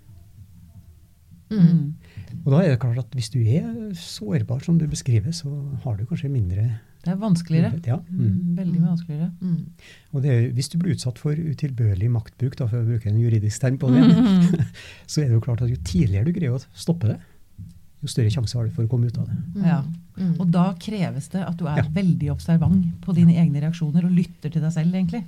Mm. Og da er det klart at hvis du er sårbar, som du beskriver, så har du kanskje mindre... Det er vanskeligere. Ja. Mm. Mm. Veldig vanskeligere. Mm. Og det er, hvis du blir utsatt for utilbørlig maktbruk, da, for å bruke en juridisk term på det, Mm. så er det jo klart at jo tidligere du greier å stoppe det, jo større sjanse har du for å komme ut av det. Mm. Ja. Mm. Og da kreves det at du er Ja. veldig observant på dine egne reaksjoner og lytter til deg selv, egentlig.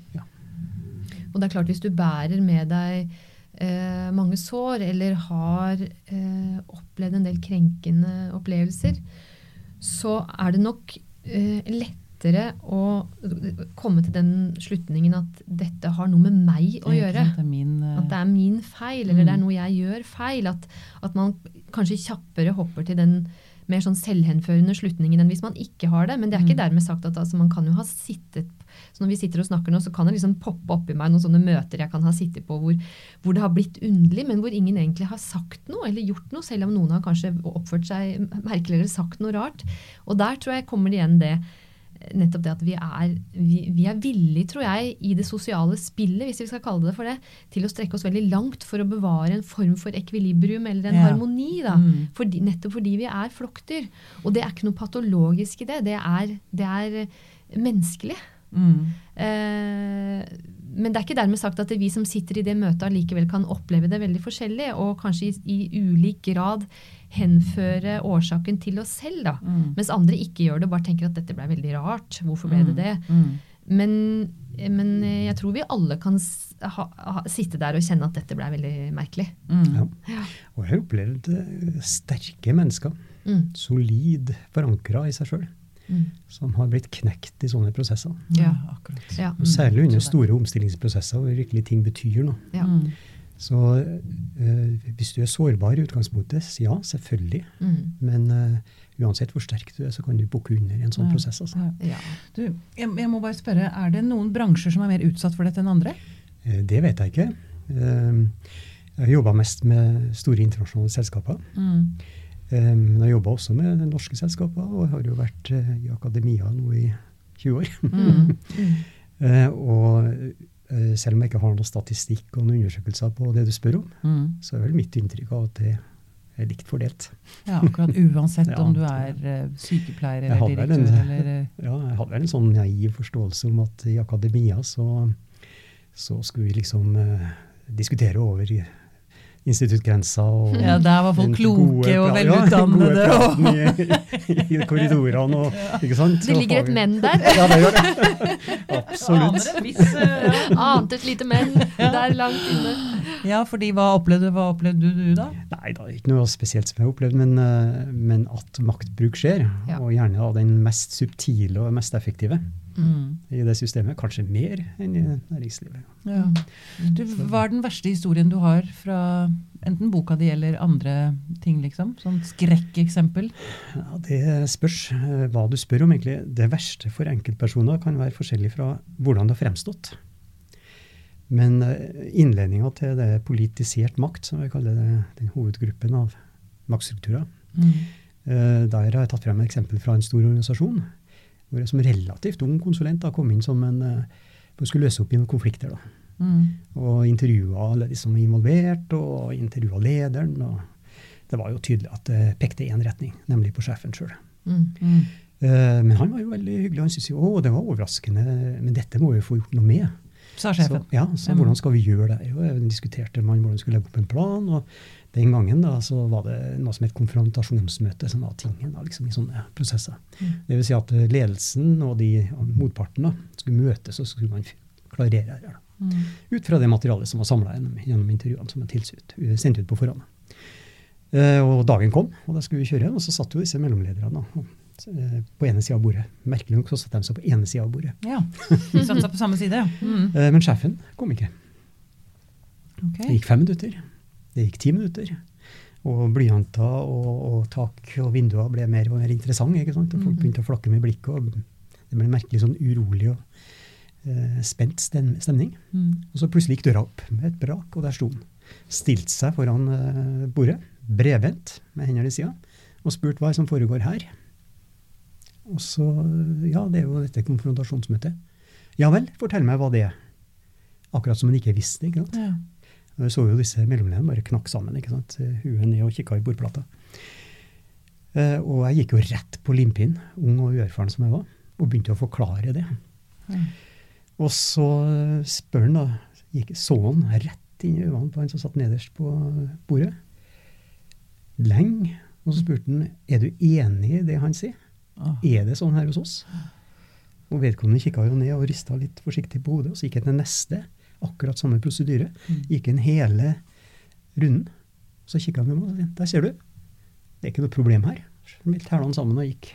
Og det er klart, hvis du bærer med deg eh, mange sår, eller har eh, opplevd en del krenkende opplevelser, så er det nok eh, lettere å komme til den slutningen at dette har noe med meg å gjøre. Det er min, eh, At det er min feil, eller det er noe jeg gjør feil. At, at man kanskje kjappere hopper til den mer sånn selvhenførende slutningen enn hvis man ikke har det. Men det er ikke dermed sagt at altså, man kan jo ha sittet. Så når vi sitter og snakker nå, så kan det liksom poppe opp i meg noen sånne møter jeg kan ha sittet på hvor, hvor det har blitt underlig, men hvor ingen egentlig har sagt noe eller gjort noe, selv om noen har kanskje oppført seg merkelig eller sagt noe rart. Og der tror jeg kommer det igjen det, nettopp det at vi er, vi, vi er villige, tror jeg, i det sosiale spillet, hvis vi skal kalle det for det, til å strekke oss veldig langt for å bevare en form for ekvilibrium eller en Ja. harmoni, da. Mm. Fordi, nettopp fordi vi er flokkdyr. Og det er ikke noe patologisk i det, det er, det er menneskelig. Mm. Eh, men det er ikke dermed sagt at det vi som sitter i det møtet likevel kan oppleve det veldig forskjellig, og kanskje i, i ulik grad henføre årsaken til oss selv, da. Mm. Mens andre ikke gjør det, og bare tenker at dette ble veldig rart. Hvorfor ble det det? Mm. Men, men jeg tror vi alle kan s- ha, ha, sitte der og kjenne at dette ble veldig merkelig. Mm. Ja. Ja. Og jeg har opplevd eh, sterke mennesker, Mm. solid forankret i seg selv, Mm. som har blitt knekt i sånne prosesser. Ja, akkurat. Ja. Og særlig under Så det- store omstillingsprosesser hvor virkelig ting betyr noe. Ja. Mm. Så eh, hvis du er sårbar i utgangspunktet, så ja, selvfølgelig. Mm. Men eh, uansett hvor sterk du er, så kan du bukke under i en sånn Ja. prosess. Altså. Ja. Ja. Du, jeg, jeg må bare spørre, er det noen bransjer som er mer utsatt for dette enn andre? Eh, det vet jeg ikke. Eh, jeg har jobbet mest med store internasjonale selskaper. Mm. Eh, men jeg jobber også med norske selskaper, og jeg har jo vært eh, i akademia nå i tjue år. Mm. Eh, og eh, selv om jeg ikke har noen statistikk og noen undersøkelser på det du spør om, Mm. så er vel mitt inntrykk av at det er likt fordelt. Ja, akkurat uansett Ja. om du er eh, sykepleier Jeg eller hadde vel en- direktør eller eh, Ja, jeg hadde vel en sånn naiv forståelse om at i akademia så, så skulle vi liksom eh, diskutere over i instituttgrensa. Og Ja, der var folk den kloke gode og pra- velutdannede. Ja, og- gode praten i, i korridorene. Og, ikke sant? Det ligger et menn der. Ja, det gjør det. Absolutt. Aner en viss, eh, Ante et lite menn der langt inne. Ja, fordi hva opplevde, hva opplevde du da? Nei, det er ikke noe spesielt som jeg har opplevd, men, eh, men at maktbruk skjer, Ja. og gjerne av den mest subtile og mest effektive Mm. i det systemet, kanskje mer enn i næringslivet. Ja. Du, hva er den verste historien du har fra enten boka di eller andre ting, liksom? Sånn skrekkeksempel? Ja, det spørs eh, hva du spør om, egentlig. Det verste for enkeltpersoner kan være forskjellig fra hvordan det har fremstått. Men eh, innledningen til det politisert makt, som vi kaller det, den hovedgruppen av maktstrukturer, Mm. eh, der har jeg tatt frem et eksempel fra en stor organisasjon, hvor jeg som relativt ung konsulent da kom inn som en, eh, for å skulle løse opp i noen konflikter da. Mm. Og intervjua alle de som var involvert, og intervjua lederen, og det var jo tydelig at det pekte i en retning, nemlig på sjefen selv. Mm. Mm. Eh, men han var jo veldig hyggelig, han syntes jo, å, det var overraskende, men dette må vi få gjort noe med. Sa Så, sjefen. ja, så Mm. hvordan skal vi gjøre det? Jo, jeg diskuterte man hvordan skulle legge opp en plan, og den gangen da, så var det noe som het konfrontasjonsmøte, som var tingen da, liksom, i sånne prosesser. Mm. Det vil si at ledelsen og de motpartene skulle møtes, og så skulle man klarere det her da. Mm. Ut fra det materialet som var samlet gjennom, gjennom intervjuene som var tilsut, sendt ut på forhånd. Eh, og dagen kom, og da skulle vi kjøre, og så satt jo disse mellomlederne da, og, eh, på ene siden av bordet. Merkelig nok så satt de seg på ene siden av bordet. Ja, de satt seg på samme side, ja. Mm. Eh, men sjefen kom ikke. Ok. Det gikk fem minutter, det gikk ti minutter, Og blyanter og, og tak og vinduer ble mer og mer interessant, ikke sant? Og folk begynte å flakke med blikket, og det ble en merkelig sånn urolig og eh, spent stem, stemning. Mm. Og så plutselig gikk døra opp med et brak, og der sto han. Stilte seg foran eh, bordet, brevvendt med hendene i siden, og spurte hva som foregår her. Og så, ja, det er jo dette konfrontasjonsmøtet. Ja vel, fortell meg hva det er. Akkurat som han ikke visste, ikke sant? Ja. Og jeg så jo disse mellomledene bare knakk sammen, ikke sant? Huet ned og kikket i bordplata. Eh, og jeg gikk jo rett på limpinn, ung og uerfaren som jeg var, og begynte å forklare det. Ja. Og så spør han da, gikk, så han rett inn i øynene på han som satt nederst på bordet. Lenge. Og så spurte han, er du enig i det han sier? Ah. Er det sånn her hos oss? Og vedkommende kikket jo ned og ristet litt forsiktig på hodet, og så gikk jeg til neste, akkurat samme prosedyre. Mm. Gikk en hele runden. Så kikket han med meg og sa, der ser du. Det er ikke noe problem her. Så meldte hælene sammen og gikk.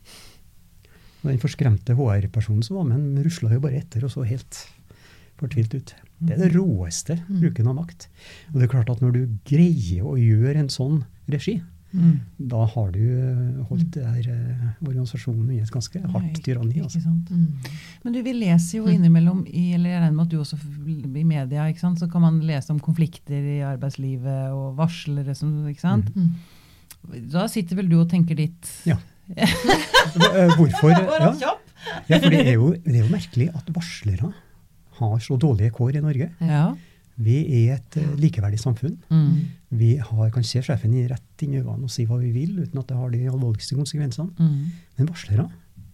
Og den forskremte H R-personen som var med, han ruslet jo bare etter og så helt fortvilt ut. Det er det råeste bruken av makt. Og det er klart at når du greier å gjøre en sånn regi, Mm. da har du holdt det der uh, organisasjonen i et ganske hardt tyranni. Altså. Ikke sant? Mm. Men du, vi leser jo innimellom, i, eller jeg regner med at du også i media, ikke sant, så kan man lese om konflikter i arbeidslivet og varslere som, ikke sant? Mm. Da sitter vel du og tenker ditt. Ja. Hvorfor? Ja. Ja, for det er, jo, det er jo merkelig at varslere har så dårlige kår i Norge. Ja. Vi er et uh, likeverdig samfunn. Mm. Vi har, kan se sjefen i rett inn i øynene og si hva vi vil, uten at det har de alvorligste konsekvensene. Mm. Men varslere,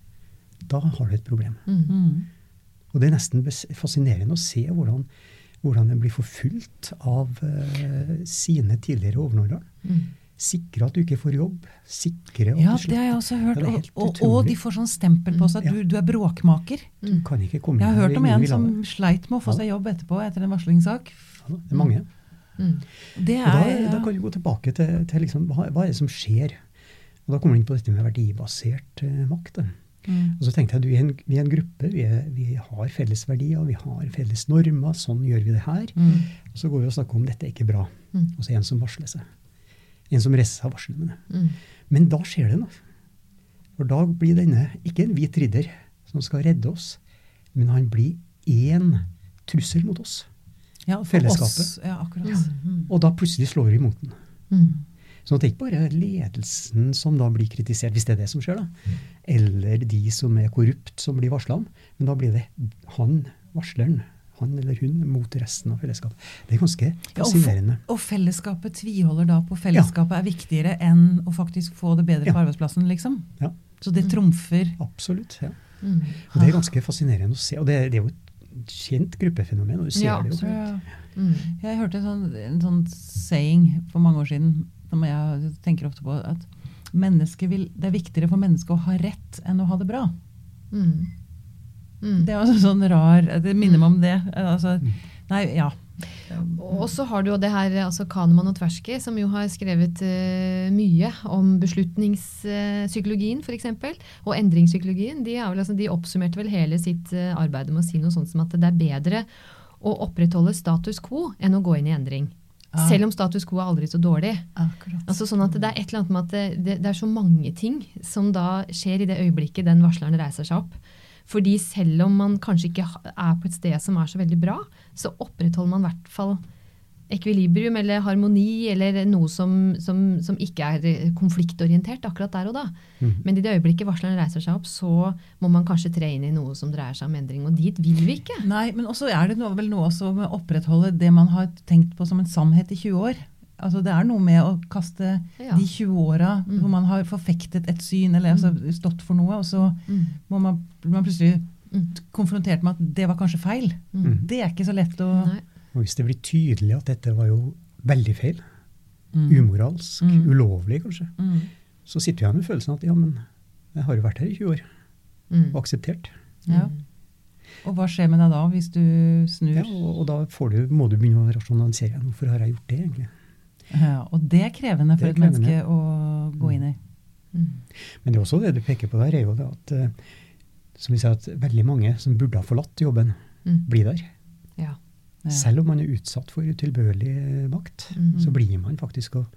da har du et problem. Mm. Og det er nesten fascinerende å se hvordan, hvordan den blir forfulgt av uh, sine tidligere overordnede. Mm. Sikre at du ikke får jobb. Sikre at Ja, du det har jeg også hørt. Ja, det er Og, helt og, og utrolig. de får sånn stempel på seg at Ja. du, du er bråkmaker. Du kan ikke komme Jeg har her, hørt om ingen en vil ha som det. sleit med å få Ja. seg jobb etterpå etter en varslingssak. Ja, det er mange. Mm. Det Og da, er, da kan vi gå tilbake til, til liksom, hva, hva er det som skjer? Og da kommer vi inn på dette med verdibasert eh, makt. Da. Mm. Og så tenkte jeg, du, vi er en, vi er en gruppe, vi, er, vi har felles verdier, vi har felles normer, sånn gjør vi det her. Mm. Og så går vi og snakker om dette er ikke bra. Mm. Og så er en som varsler seg. En som reiser seg og varsler med det. Mm. Men da skjer det noe. For da blir denne, ikke en hvit ridder som skal redde oss, men han blir en trussel mot oss. Ja, for Fellesskapet. oss. Ja, akkurat. Mm. Og da plutselig slår vi imot den. Mm. Så det er ikke bare ledelsen som da blir kritisert, hvis det er det som skjer da, eller de som er korrupt som blir varslet om, men da blir det han, varsleren, han eller hun, mot resten av fellesskapet. Det er ganske Ja, og, for, fascinerende. og fellesskapet tviholder da på fellesskapet er viktigere enn å faktisk få det bedre Ja. på arbeidsplassen, liksom. Ja, Så det trumfer. absolutt. Ja. Mm. Og det er ganske fascinerende å se, og det, det er jo et kjent gruppefenomen, og du ser Ja, det jo. Så, ja. Mm. Jeg hørte en sånn, en sånn saying for mange år siden, som jeg tenker ofte på, at mennesket vil, det er viktigere for mennesket å ha rett enn å ha det bra. Mm. Mm. Det er også sånn rar, det minner meg om det. Altså, nei, ja. Og så har du jo det her, altså Kahneman og Tversky, som jo har skrevet uh, mye om beslutningspsykologien, for eksempel, og endringspsykologien. De, er vel, altså, de oppsummerte vel hele sitt uh, arbeid med å si noe sånt som at det er bedre å opprettholde status quo enn å gå inn i endring. Ah. Selv om status quo er aldri så dårlig. Akkurat. Altså sånn at det er et eller annet med at det, det, det er så mange ting som da skjer i det øyeblikket den varsleren reiser seg opp. Fordi selv om man kanskje ikke er på et sted som er så veldig bra, så opprettholder man i hvert fall ekvilibrium eller harmoni eller noe som, som, som ikke er konfliktorientert akkurat der og da. Mm. Men i det øyeblikket varsleren reiser seg opp, så må man kanskje tre inn i noe som dreier seg om endring, og dit vil vi ikke. Nei, men også er det noe, vel noe også med å opprettholde det man har tenkt på som en sannhet i tjue år. Altså det er noe med å kaste Ja. de tjue åra Mm. hvor man har forfektet et syn, eller altså, stått for noe, og så Mm. må man, blir man plutselig Mm. konfrontert med at det var kanskje feil. Mm. Det er ikke så lett å... Nei. Og hvis det blir tydelig at dette var jo veldig feil, Mm. umoralsk, Mm. ulovlig kanskje, Mm. så sitter jeg med følelsen at ja, men jeg har jo vært her i tjue år, Mm. og akseptert. Ja. Mm. Og hva skjer med deg da, hvis du snur? Ja, og, og da får du, må du begynne å rasjonalisere. Hvorfor har jeg gjort det egentlig? Ja, og det er krevende for Det er et menneske krevende. å gå inn i. Mm. Men det er også det du peker på der, er jo det at, eh, som vi sier, at veldig mange som burde ha forlatt jobben, Mm. blir der. Ja. Ja. Selv om man er utsatt for utilbørlig eh, makt, Mm. så blir man faktisk og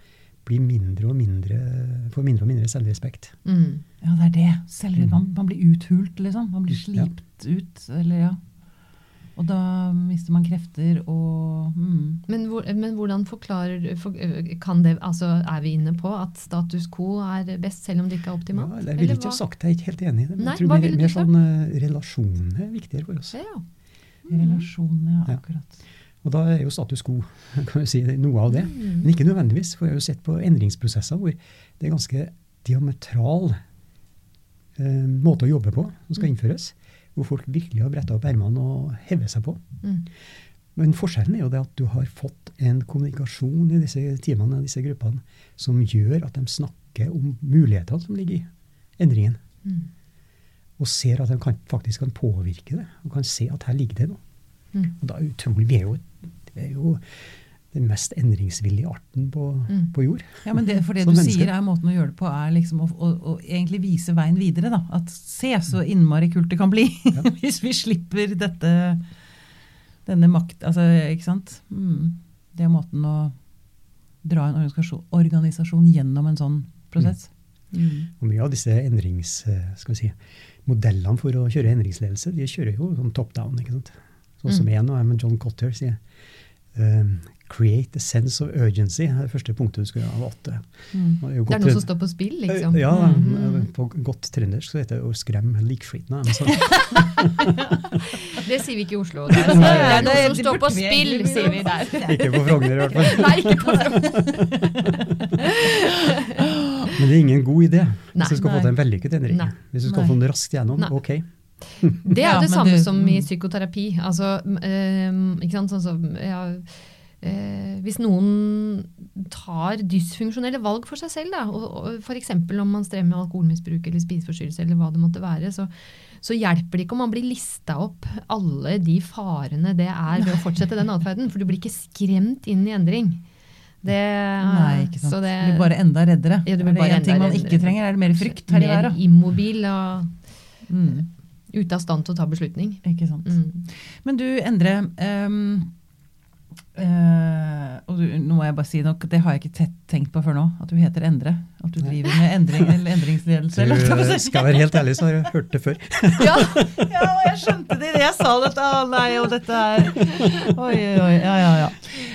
blir mindre og mindre, får mindre og mindre selvrespekt. Mm. Ja, det er det. Selv, man, man blir uthult, liksom. Man blir slipt ja. ut, eller ja. Og da mister man krefter og... Mm. Men, hvor, men hvordan forklarer, for, kan det, altså er vi inne på at status quo er best selv om det ikke er optimalt? Ja, jeg vil ikke ha sagt, jeg er ikke helt enig i det. Men Nei, jeg tror hva mer, ville du mer sagt? sånn uh, relasjoner er viktigere for oss. Ja. Mm. Relasjoner, ja, akkurat. Og da er jo status quo, kan vi si, noe av det. Mm. Men ikke nødvendigvis, for jeg har jo sett på endringsprosesser hvor det er ganske diametral uh, måte å jobbe på som skal innføres. Hvor folk virkelig har brettet opp ermene og hevet seg på. Mm. Men forskjellen er jo det at du har fått en kommunikasjon i disse teamene, i disse gruppene, som gjør at de snakker om mulighetene som ligger i endringen. Mm. Og ser at de kan, faktisk kan påvirke det, og kan se at her ligger det noe. Mm. Og da er utrolig, vi er jo, vi er jo den mest endringsvillige arten på, Mm. på jord. Ja, men det, for det Som du menneske. sier er måten å gjøre det på, er liksom å, å, å egentlig vise veien videre, da. At se så innmari kult det kan bli, Ja. hvis vi slipper dette, denne makt, altså, ikke sant? Mm. Det er måten å dra en organisasjon, organisasjon gjennom en sånn prosess. Mm. Og mye av disse endrings, skal vi si, modellene for å kjøre endringsledelse, de kjører jo sånn top down, ikke sant? Sånn som en av John Cotter sier, um, create a sense of urgency, det er det første punktet du skal ha av åtte. Mm. Det er, jo Det er godt noe trøn- som står på spill, liksom. Ja, Mm. på godt trøndersk så heter det å skremme likskiten. Så, Det sier vi ikke i Oslo. Det er, det er noe som det står på burde vi spill, egentlig sier vi der. ikke på Frogner i hvert fall. Nei, ikke på Frogner. Men det er ingen god idé Nei. hvis du skal få til en vellykket endring. Nei. Hvis du skal Nei. få den raskt gjennom, Nei. ok. Det er Ja, jo det men samme det- som i psykoterapi. Altså, um, ikke sant, sånn som, ja, eh, hvis noen tar dysfunksjonelle valg for seg selv, da, og, og for eksempel om man strever med alkoholmisbruk eller spiseforstyrrelse eller hva det måtte være, så, så hjelper det ikke om man blir listet opp alle de farene det er ved å fortsette den adferden, for du blir ikke skremt inn i endring. Det, Nei, ikke sant. så det, du blir bare enda reddere. Ja, du er blir det bare en ting enda man reddere. ikke trenger? Er det mer frykt her i mer verden? immobil og Mm. ute av stand til å ta beslutning. Ikke sant. Mm. Men du, Endre, um, uh, og du, nå må jeg bare si noe, det har jeg ikke tett tenkt på før nå, at du heter Endre, at du driver med endring, eller endringsledelse. Eller, hva Du, skal skal jeg være helt ærlig, så har jeg hørt det før. Ja, ja, og jeg skjønte det idet jeg sa dette. Å nei, og dette er Oi, oi, ja, ja, ja.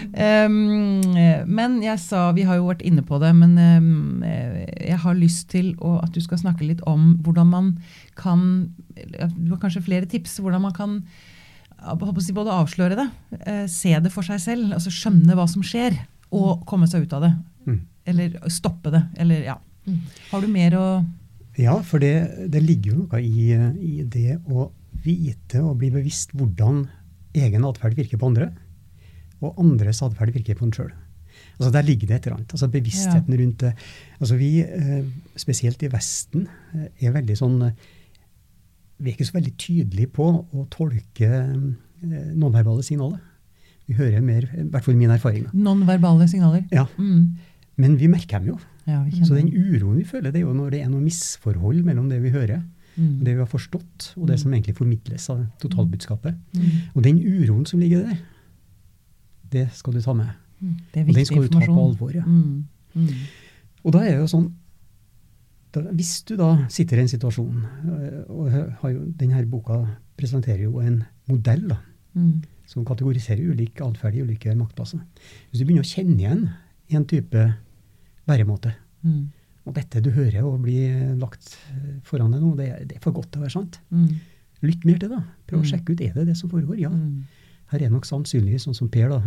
Um, men jeg sa, vi har jo vært inne på det, men um, jeg har lyst til å, at du skal snakke litt om hvordan man kan, du har kanskje flere tips, hvordan man kan jeg håper å si, både avsløre det, eh, se det for seg selv, altså skjønne hva som skjer, og komme seg ut av det. Mm. Eller stoppe det, eller ja. Mm. Har du mer å... Ja, for det, det ligger jo noe i, i det å vite og bli bevisst hvordan egen atferd virker på andre, og andres atferd virker på en selv. Altså der ligger det et eller annet. Altså bevisstheten Ja. rundt det. Altså vi, eh, spesielt i Vesten, eh, er veldig sånn, eh, vi er ikke så veldig tydelige på å tolke eh, nonverbale signaler. Vi hører mer, i hvert fall min erfaring. Da. Non-verbale signaler. Ja, Mm. men vi merker dem jo. Ja, vi Så kjenner den uroen vi føler, det er jo når det er noe misforhold mellom det vi hører, Mm. det vi har forstått, og det som egentlig formidles av totalbudskapet. Mm. Og den uroen som ligger der, det skal du ta med. Mm. Det er Og den viktig skal du ta på informasjon. alvor. Ja. Mm. Mm. Og da er det jo sånn, da, hvis du da sitter i en situasjon, øh, og har jo, denne boka presenterer jo en modell da, Mm. som kategoriserer ulik atferd i ulike maktplasser. Hvis du begynner å kjenne igjen en type væremåte, Mm. og dette du hører og blir lagt foran deg nå, det er, det er for godt til å være sant. Mm. Lytt mer til det. Prøv å Mm. sjekke ut, er det det som foregår? Ja. Mm. Her er nok sannsynlig, sånn som Per da,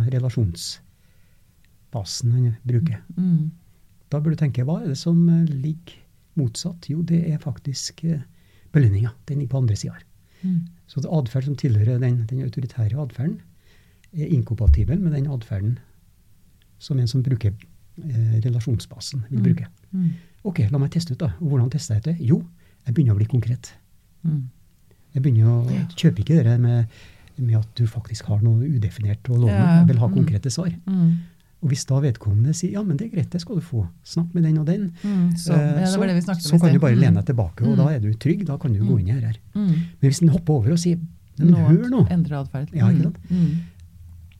relasjonsbasen han bruker. Mm. Da bør du tenke, hva er det som eh, ligger motsatt? Jo, det er faktisk eh, belønninga. Den ligger på andre sida. Mm. Så det atferd som tilhører den, den autoritære atferden, er inkompatibel med den atferden som en som bruker eh, relasjonsbasen vil Mm. bruke. Mm. Ok, la meg teste ut da. Og hvordan tester jeg det? Jo, jeg begynner å bli konkret. Mm. Jeg begynner å Ja. kjøpe ikke det med, med at du faktisk har noe udefinert og lovende. Ja. Jeg vil ha Mm. konkrete svar. Mm. Og hvis da vedkommende sier, ja, men det er greit, det skal du få. Snakk med den og den. Mm. Så, Eh, ja, det så, var det vi snakket om så i kan sted. du bare Mm. lene deg tilbake, og Mm. da er du trygg. Da kan du gå Mm. inn i her. her. Mm. Men hvis den hopper over og sier, men Nå hør nå, Endre atferd. Ja, ikke sant? Mm.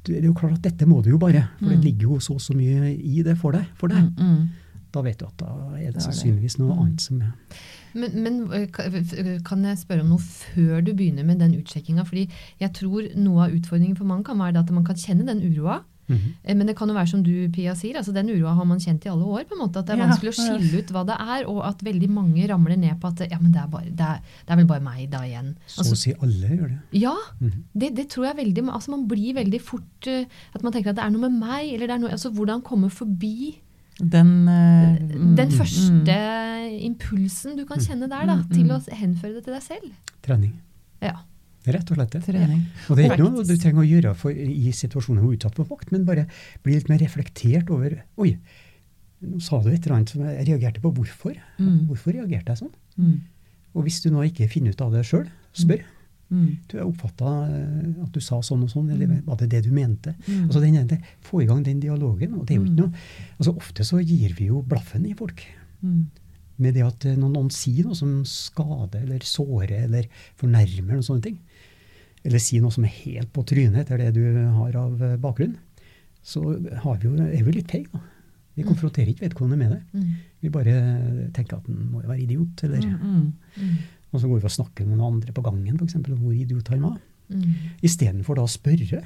det er jo klart at dette må du jo bare, for Mm. det ligger jo så så mye i det for deg. For deg. Mm, mm. Da vet du at da er det Da er det. sannsynligvis noe Mm. annet som er. Men, men øh, ka- kan jeg spørre om noe før du begynner med den utsjekkinga? Fordi jeg tror noe av utfordringen for mange kan være det at man kan kjenne den uroa. Mhm. Eh, Men det kan jo være som du, Pia, sier, altså den uroa har man kjent i alle år, på en måte, at det er Ja, vanskelig å skille ut hva det er, og at veldig mange ramler ned på at ja, men det er, bare, det er, det er vel bare meg da igjen. Så Altså, å si alle gjør det. ja, Mhm. det, det tror jeg veldig, altså man blir veldig fort, eh, at man tenker at det er noe med meg, eller det er noe, altså hvordan komme forbi Den, eh, mm, den første mm. impulsen du kan kjenne der da, Mm, mm. til å henføre det til deg selv. Trening. Ja. Det er rett og slett det. Trening. Og det er ikke noe Faktisk. du trenger å gjøre for, i situasjoner hvor du er utsatt for makt, men bare bli litt mer reflektert over, oi, nå sa du et eller annet som jeg reagerte på, hvorfor? Mm. Hvorfor reagerte jeg sånn? Mm. Og hvis du nå ikke finner ut av det selv, spør. Mm. Du har oppfattet at du sa sånn og sånn, eller var det det du mente? Mm. Altså den, det, få i gang den dialogen, og det er jo Mm. ikke noe, altså ofte så gir vi jo blaffen i folk. Mm. Med det at når noen sier noe som skader eller sårer eller fornærmer og sånne ting, eller sier noe som er helt på trynet etter det du har av eh, bakgrunn, så har vi jo, er vi litt feig da. Vi konfronterer ikke vedkommende med det. Mm. Vi bare tenker at den må jo være idiot, eller, Mm. Mm. og så går vi og snakker med noen andre på gangen, for eksempel, om hvor idiot han var. Mm. I stedet for da å spørre.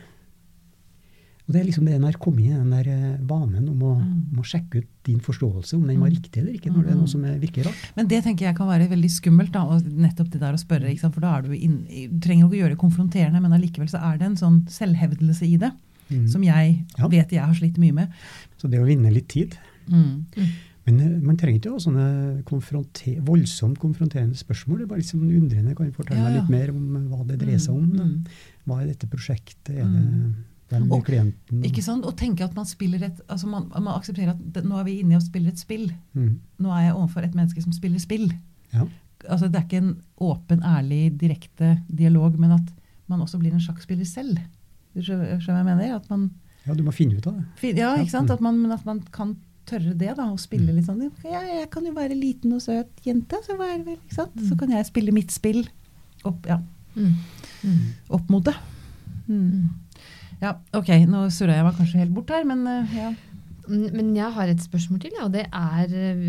Og det er liksom det når jeg kom inn i den der eh, vanen om å, Mm. om å sjekke ut din forståelse, om den var riktig eller ikke, når det er noe som er virker rart. Men det tenker jeg kan være veldig skummelt, da, og nettopp det der å spørre, ikke sant? For da er du inn, du trenger ikke å gjøre det konfronterende, men allikevel så er det en sånn selvhevdelse i det, Mm. som jeg Ja. vet jeg har slitt mye med. Så det å vinne litt tid. Mm. Men eh, man trenger ikke å ha sånne konfronter voldsomt konfronterende spørsmål. Det er bare litt sånn undrende. Kan du fortelle Ja, meg ja. litt mer om eh, hva det dreier seg om? da? Mm. Hva er dette prosjektet? Er det Mm. hvem er Og- klienten? Ikke sant? Og tenke at man spiller et, altså man, man aksepterer at det, nå er vi inne i å spille et spill. Mm. Nå er jeg overfor et menneske som spiller spill. Ja. Altså det er ikke en åpen, ærlig, direkte dialog, men at man også blir en sjakkspiller selv. Du skjønner skjønner hva jeg mener? At man, ja, du må finne ut av det. fin- ja, ikke sant? At man, men at man kan tørre det da, og spille litt sånn, ja, jeg kan jo være liten og søt jente, så, hva er det vel, ikke sant? Så kan jeg spille mitt spill opp, ja, Mm. Mm. opp mot det. Mm. Ja, ok, nå surrer jeg meg kanskje helt bort her, men eh, ja. Mm, Men jeg har et spørsmål til, ja, og det er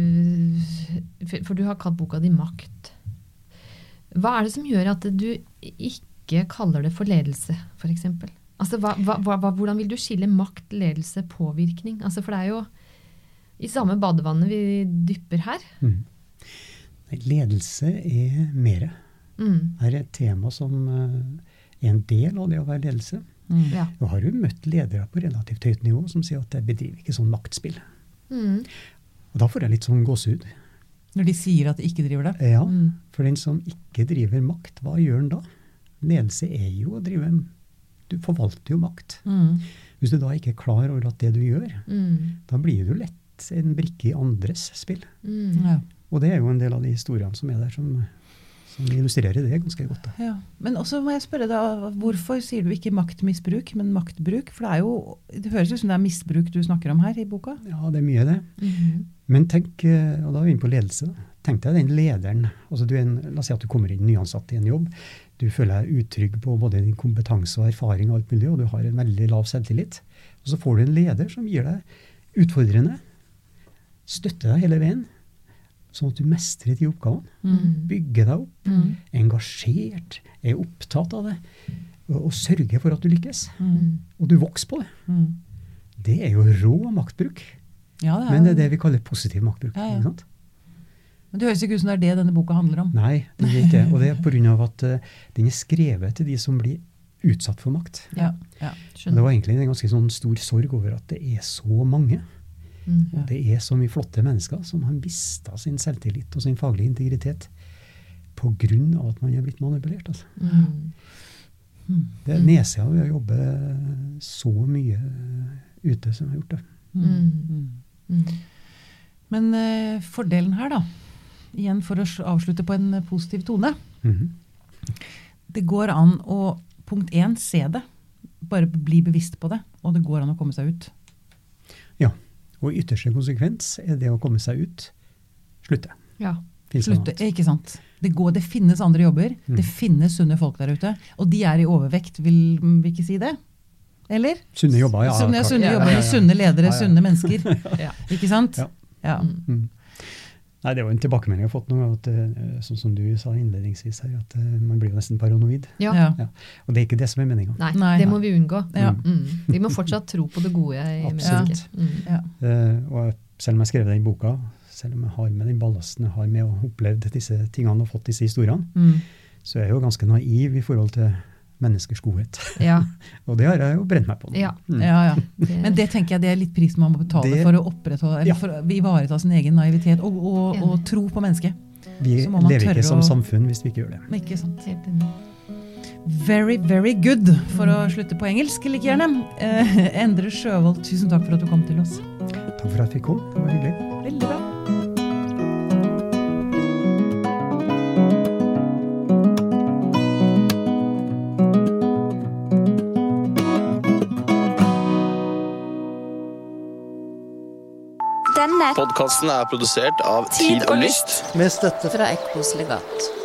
øh, for- For du har kalt boka di Makt. Hva er det som gjør at du ikke kaller det for ledelse, for eksempel? Altså, hva, hva, hva, hvordan vil du skille makt, ledelse, påvirkning? Altså, for det er jo i samme badevannet vi dypper her. Mm. Nei, ledelse er mere. Mm. Det er et tema som eh, er en del av det å være ledelse. Mm. Ja. Jeg har jo møtt ledere på relativt høyt nivå som sier at jeg bedriver ikke sånn maktspill. Mm. Og da får jeg litt sånn gåsehud. Når de sier at de ikke driver det. Ja, Mm. for den som ikke driver makt, hva gjør den da? Ledelse er jo å drive, du forvalter jo makt. Mm. Hvis du da ikke er klar over at det du gjør, Mm. da blir du lett en brikke i andres spill. Mm. Ja. Og det er jo en del av de historiene som er der, som, som illustrerer det ganske godt. Da. Ja. Men også må jeg spørre da, hvorfor sier du ikke maktmisbruk, men maktbruk? For det er jo, det høres ut som det er misbruk du snakker om her i boka. Ja, det er mye det. Mm. Men tenk, eh, og da er vi inne på ledelse. da. Tenk deg den lederen. Altså du er en, la oss si at du kommer inn nyansatt i en jobb. Du føler deg utrygg på både din kompetanse og erfaring og alt mulig, og du har en veldig lav selvtillit. Og så får du en leder som gir deg utfordrende, støtter deg hele veien, sånn at du mestrer de oppgavene. Mm. Bygger deg opp, Mm. engasjert, er opptatt av det, og, og sørger for at du lykkes. Mm. Og du vokser på det. Mm. Det er jo rå maktbruk. Ja, det er, Men det er det vi kaller positiv maktbruk. Ja, ja. Ikke sant? Men det høres ikke ut som det er det denne boka handler om. Nei, det er ikke det. Og det er på grunn av at uh, den er skrevet til de som blir utsatt for makt. Ja, ja. Og det Skjønner. var egentlig en ganske sånn stor sorg over at det er så mange. Mm. Og det er så mye flotte mennesker som har mistet sin selvtillit og sin faglige integritet på grunn av at man er blitt manipulert. Altså. Mm. Mm. Det er nedsida ved å jobbe så mye ute som jeg har gjort det. Mm. Mm. Mm. Mm. Men eh, fordelen her da, igjen for å s- avslutte på en eh, positiv tone, Mhm. det går an å, punkt én, se det, bare bli bevisst på det, og det går an å komme seg ut. Ja. Og ytterste konsekvens er det å komme seg ut, slutte. Ja. Finnes det noe Slutte, annet? ikke sant? Det, går, det finnes andre jobber, Mm. det finnes sunne folk der ute, og de er i overvekt, vil vi ikke si det? Eller? Sunne jobber, ja. Sunne, klart. sunne Ja, jobber, ja, ja, ja. sunne ledere, Ja, ja. sunne mennesker. Ja. Ikke sant? Ja. Ja. Mm. Nei, det er jo en tilbakemelding jeg har fått nå, at, eh, sånn som du sa innledningsvis her, at eh, man blir jo nesten paranoid. Ja. Ja. Ja. Og det er ikke det som er meningen. Nei, Nei. det må vi unngå. Ja. Mm. Vi må fortsatt tro på det gode i Absolutt. mennesket. Mm. Ja. Eh, og selv om jeg skrev den boka, selv om jeg har med den ballasten jeg har med å opplevd disse tingene og fått disse historiene, Mm. så er jeg jo ganske naiv i forhold til menneskers godhet. Ja. Og det har jeg jo brent meg på nå. Ja. Mm. Ja, ja. Det, Men det tenker jeg det er litt prisen man må betale Det- for å opprettholde, eller Ja. for å ivareta sin egen naivitet og, og, og Enig. tro på mennesket. Vi Så må man lever tørre ikke som å- samfunn hvis vi ikke gjør det. Men ikke sant? helt enig. Very, very good, for å slutte på engelsk, like gjerne. Eh, Endre Sjøvold, tusen takk for at du kom til oss. Takk for at jeg fikk komme. Det var hyggelig. Veldig bra. Denne Podkasten er produsert av Tid og Lyst. Med støtte fra Ekkos legat.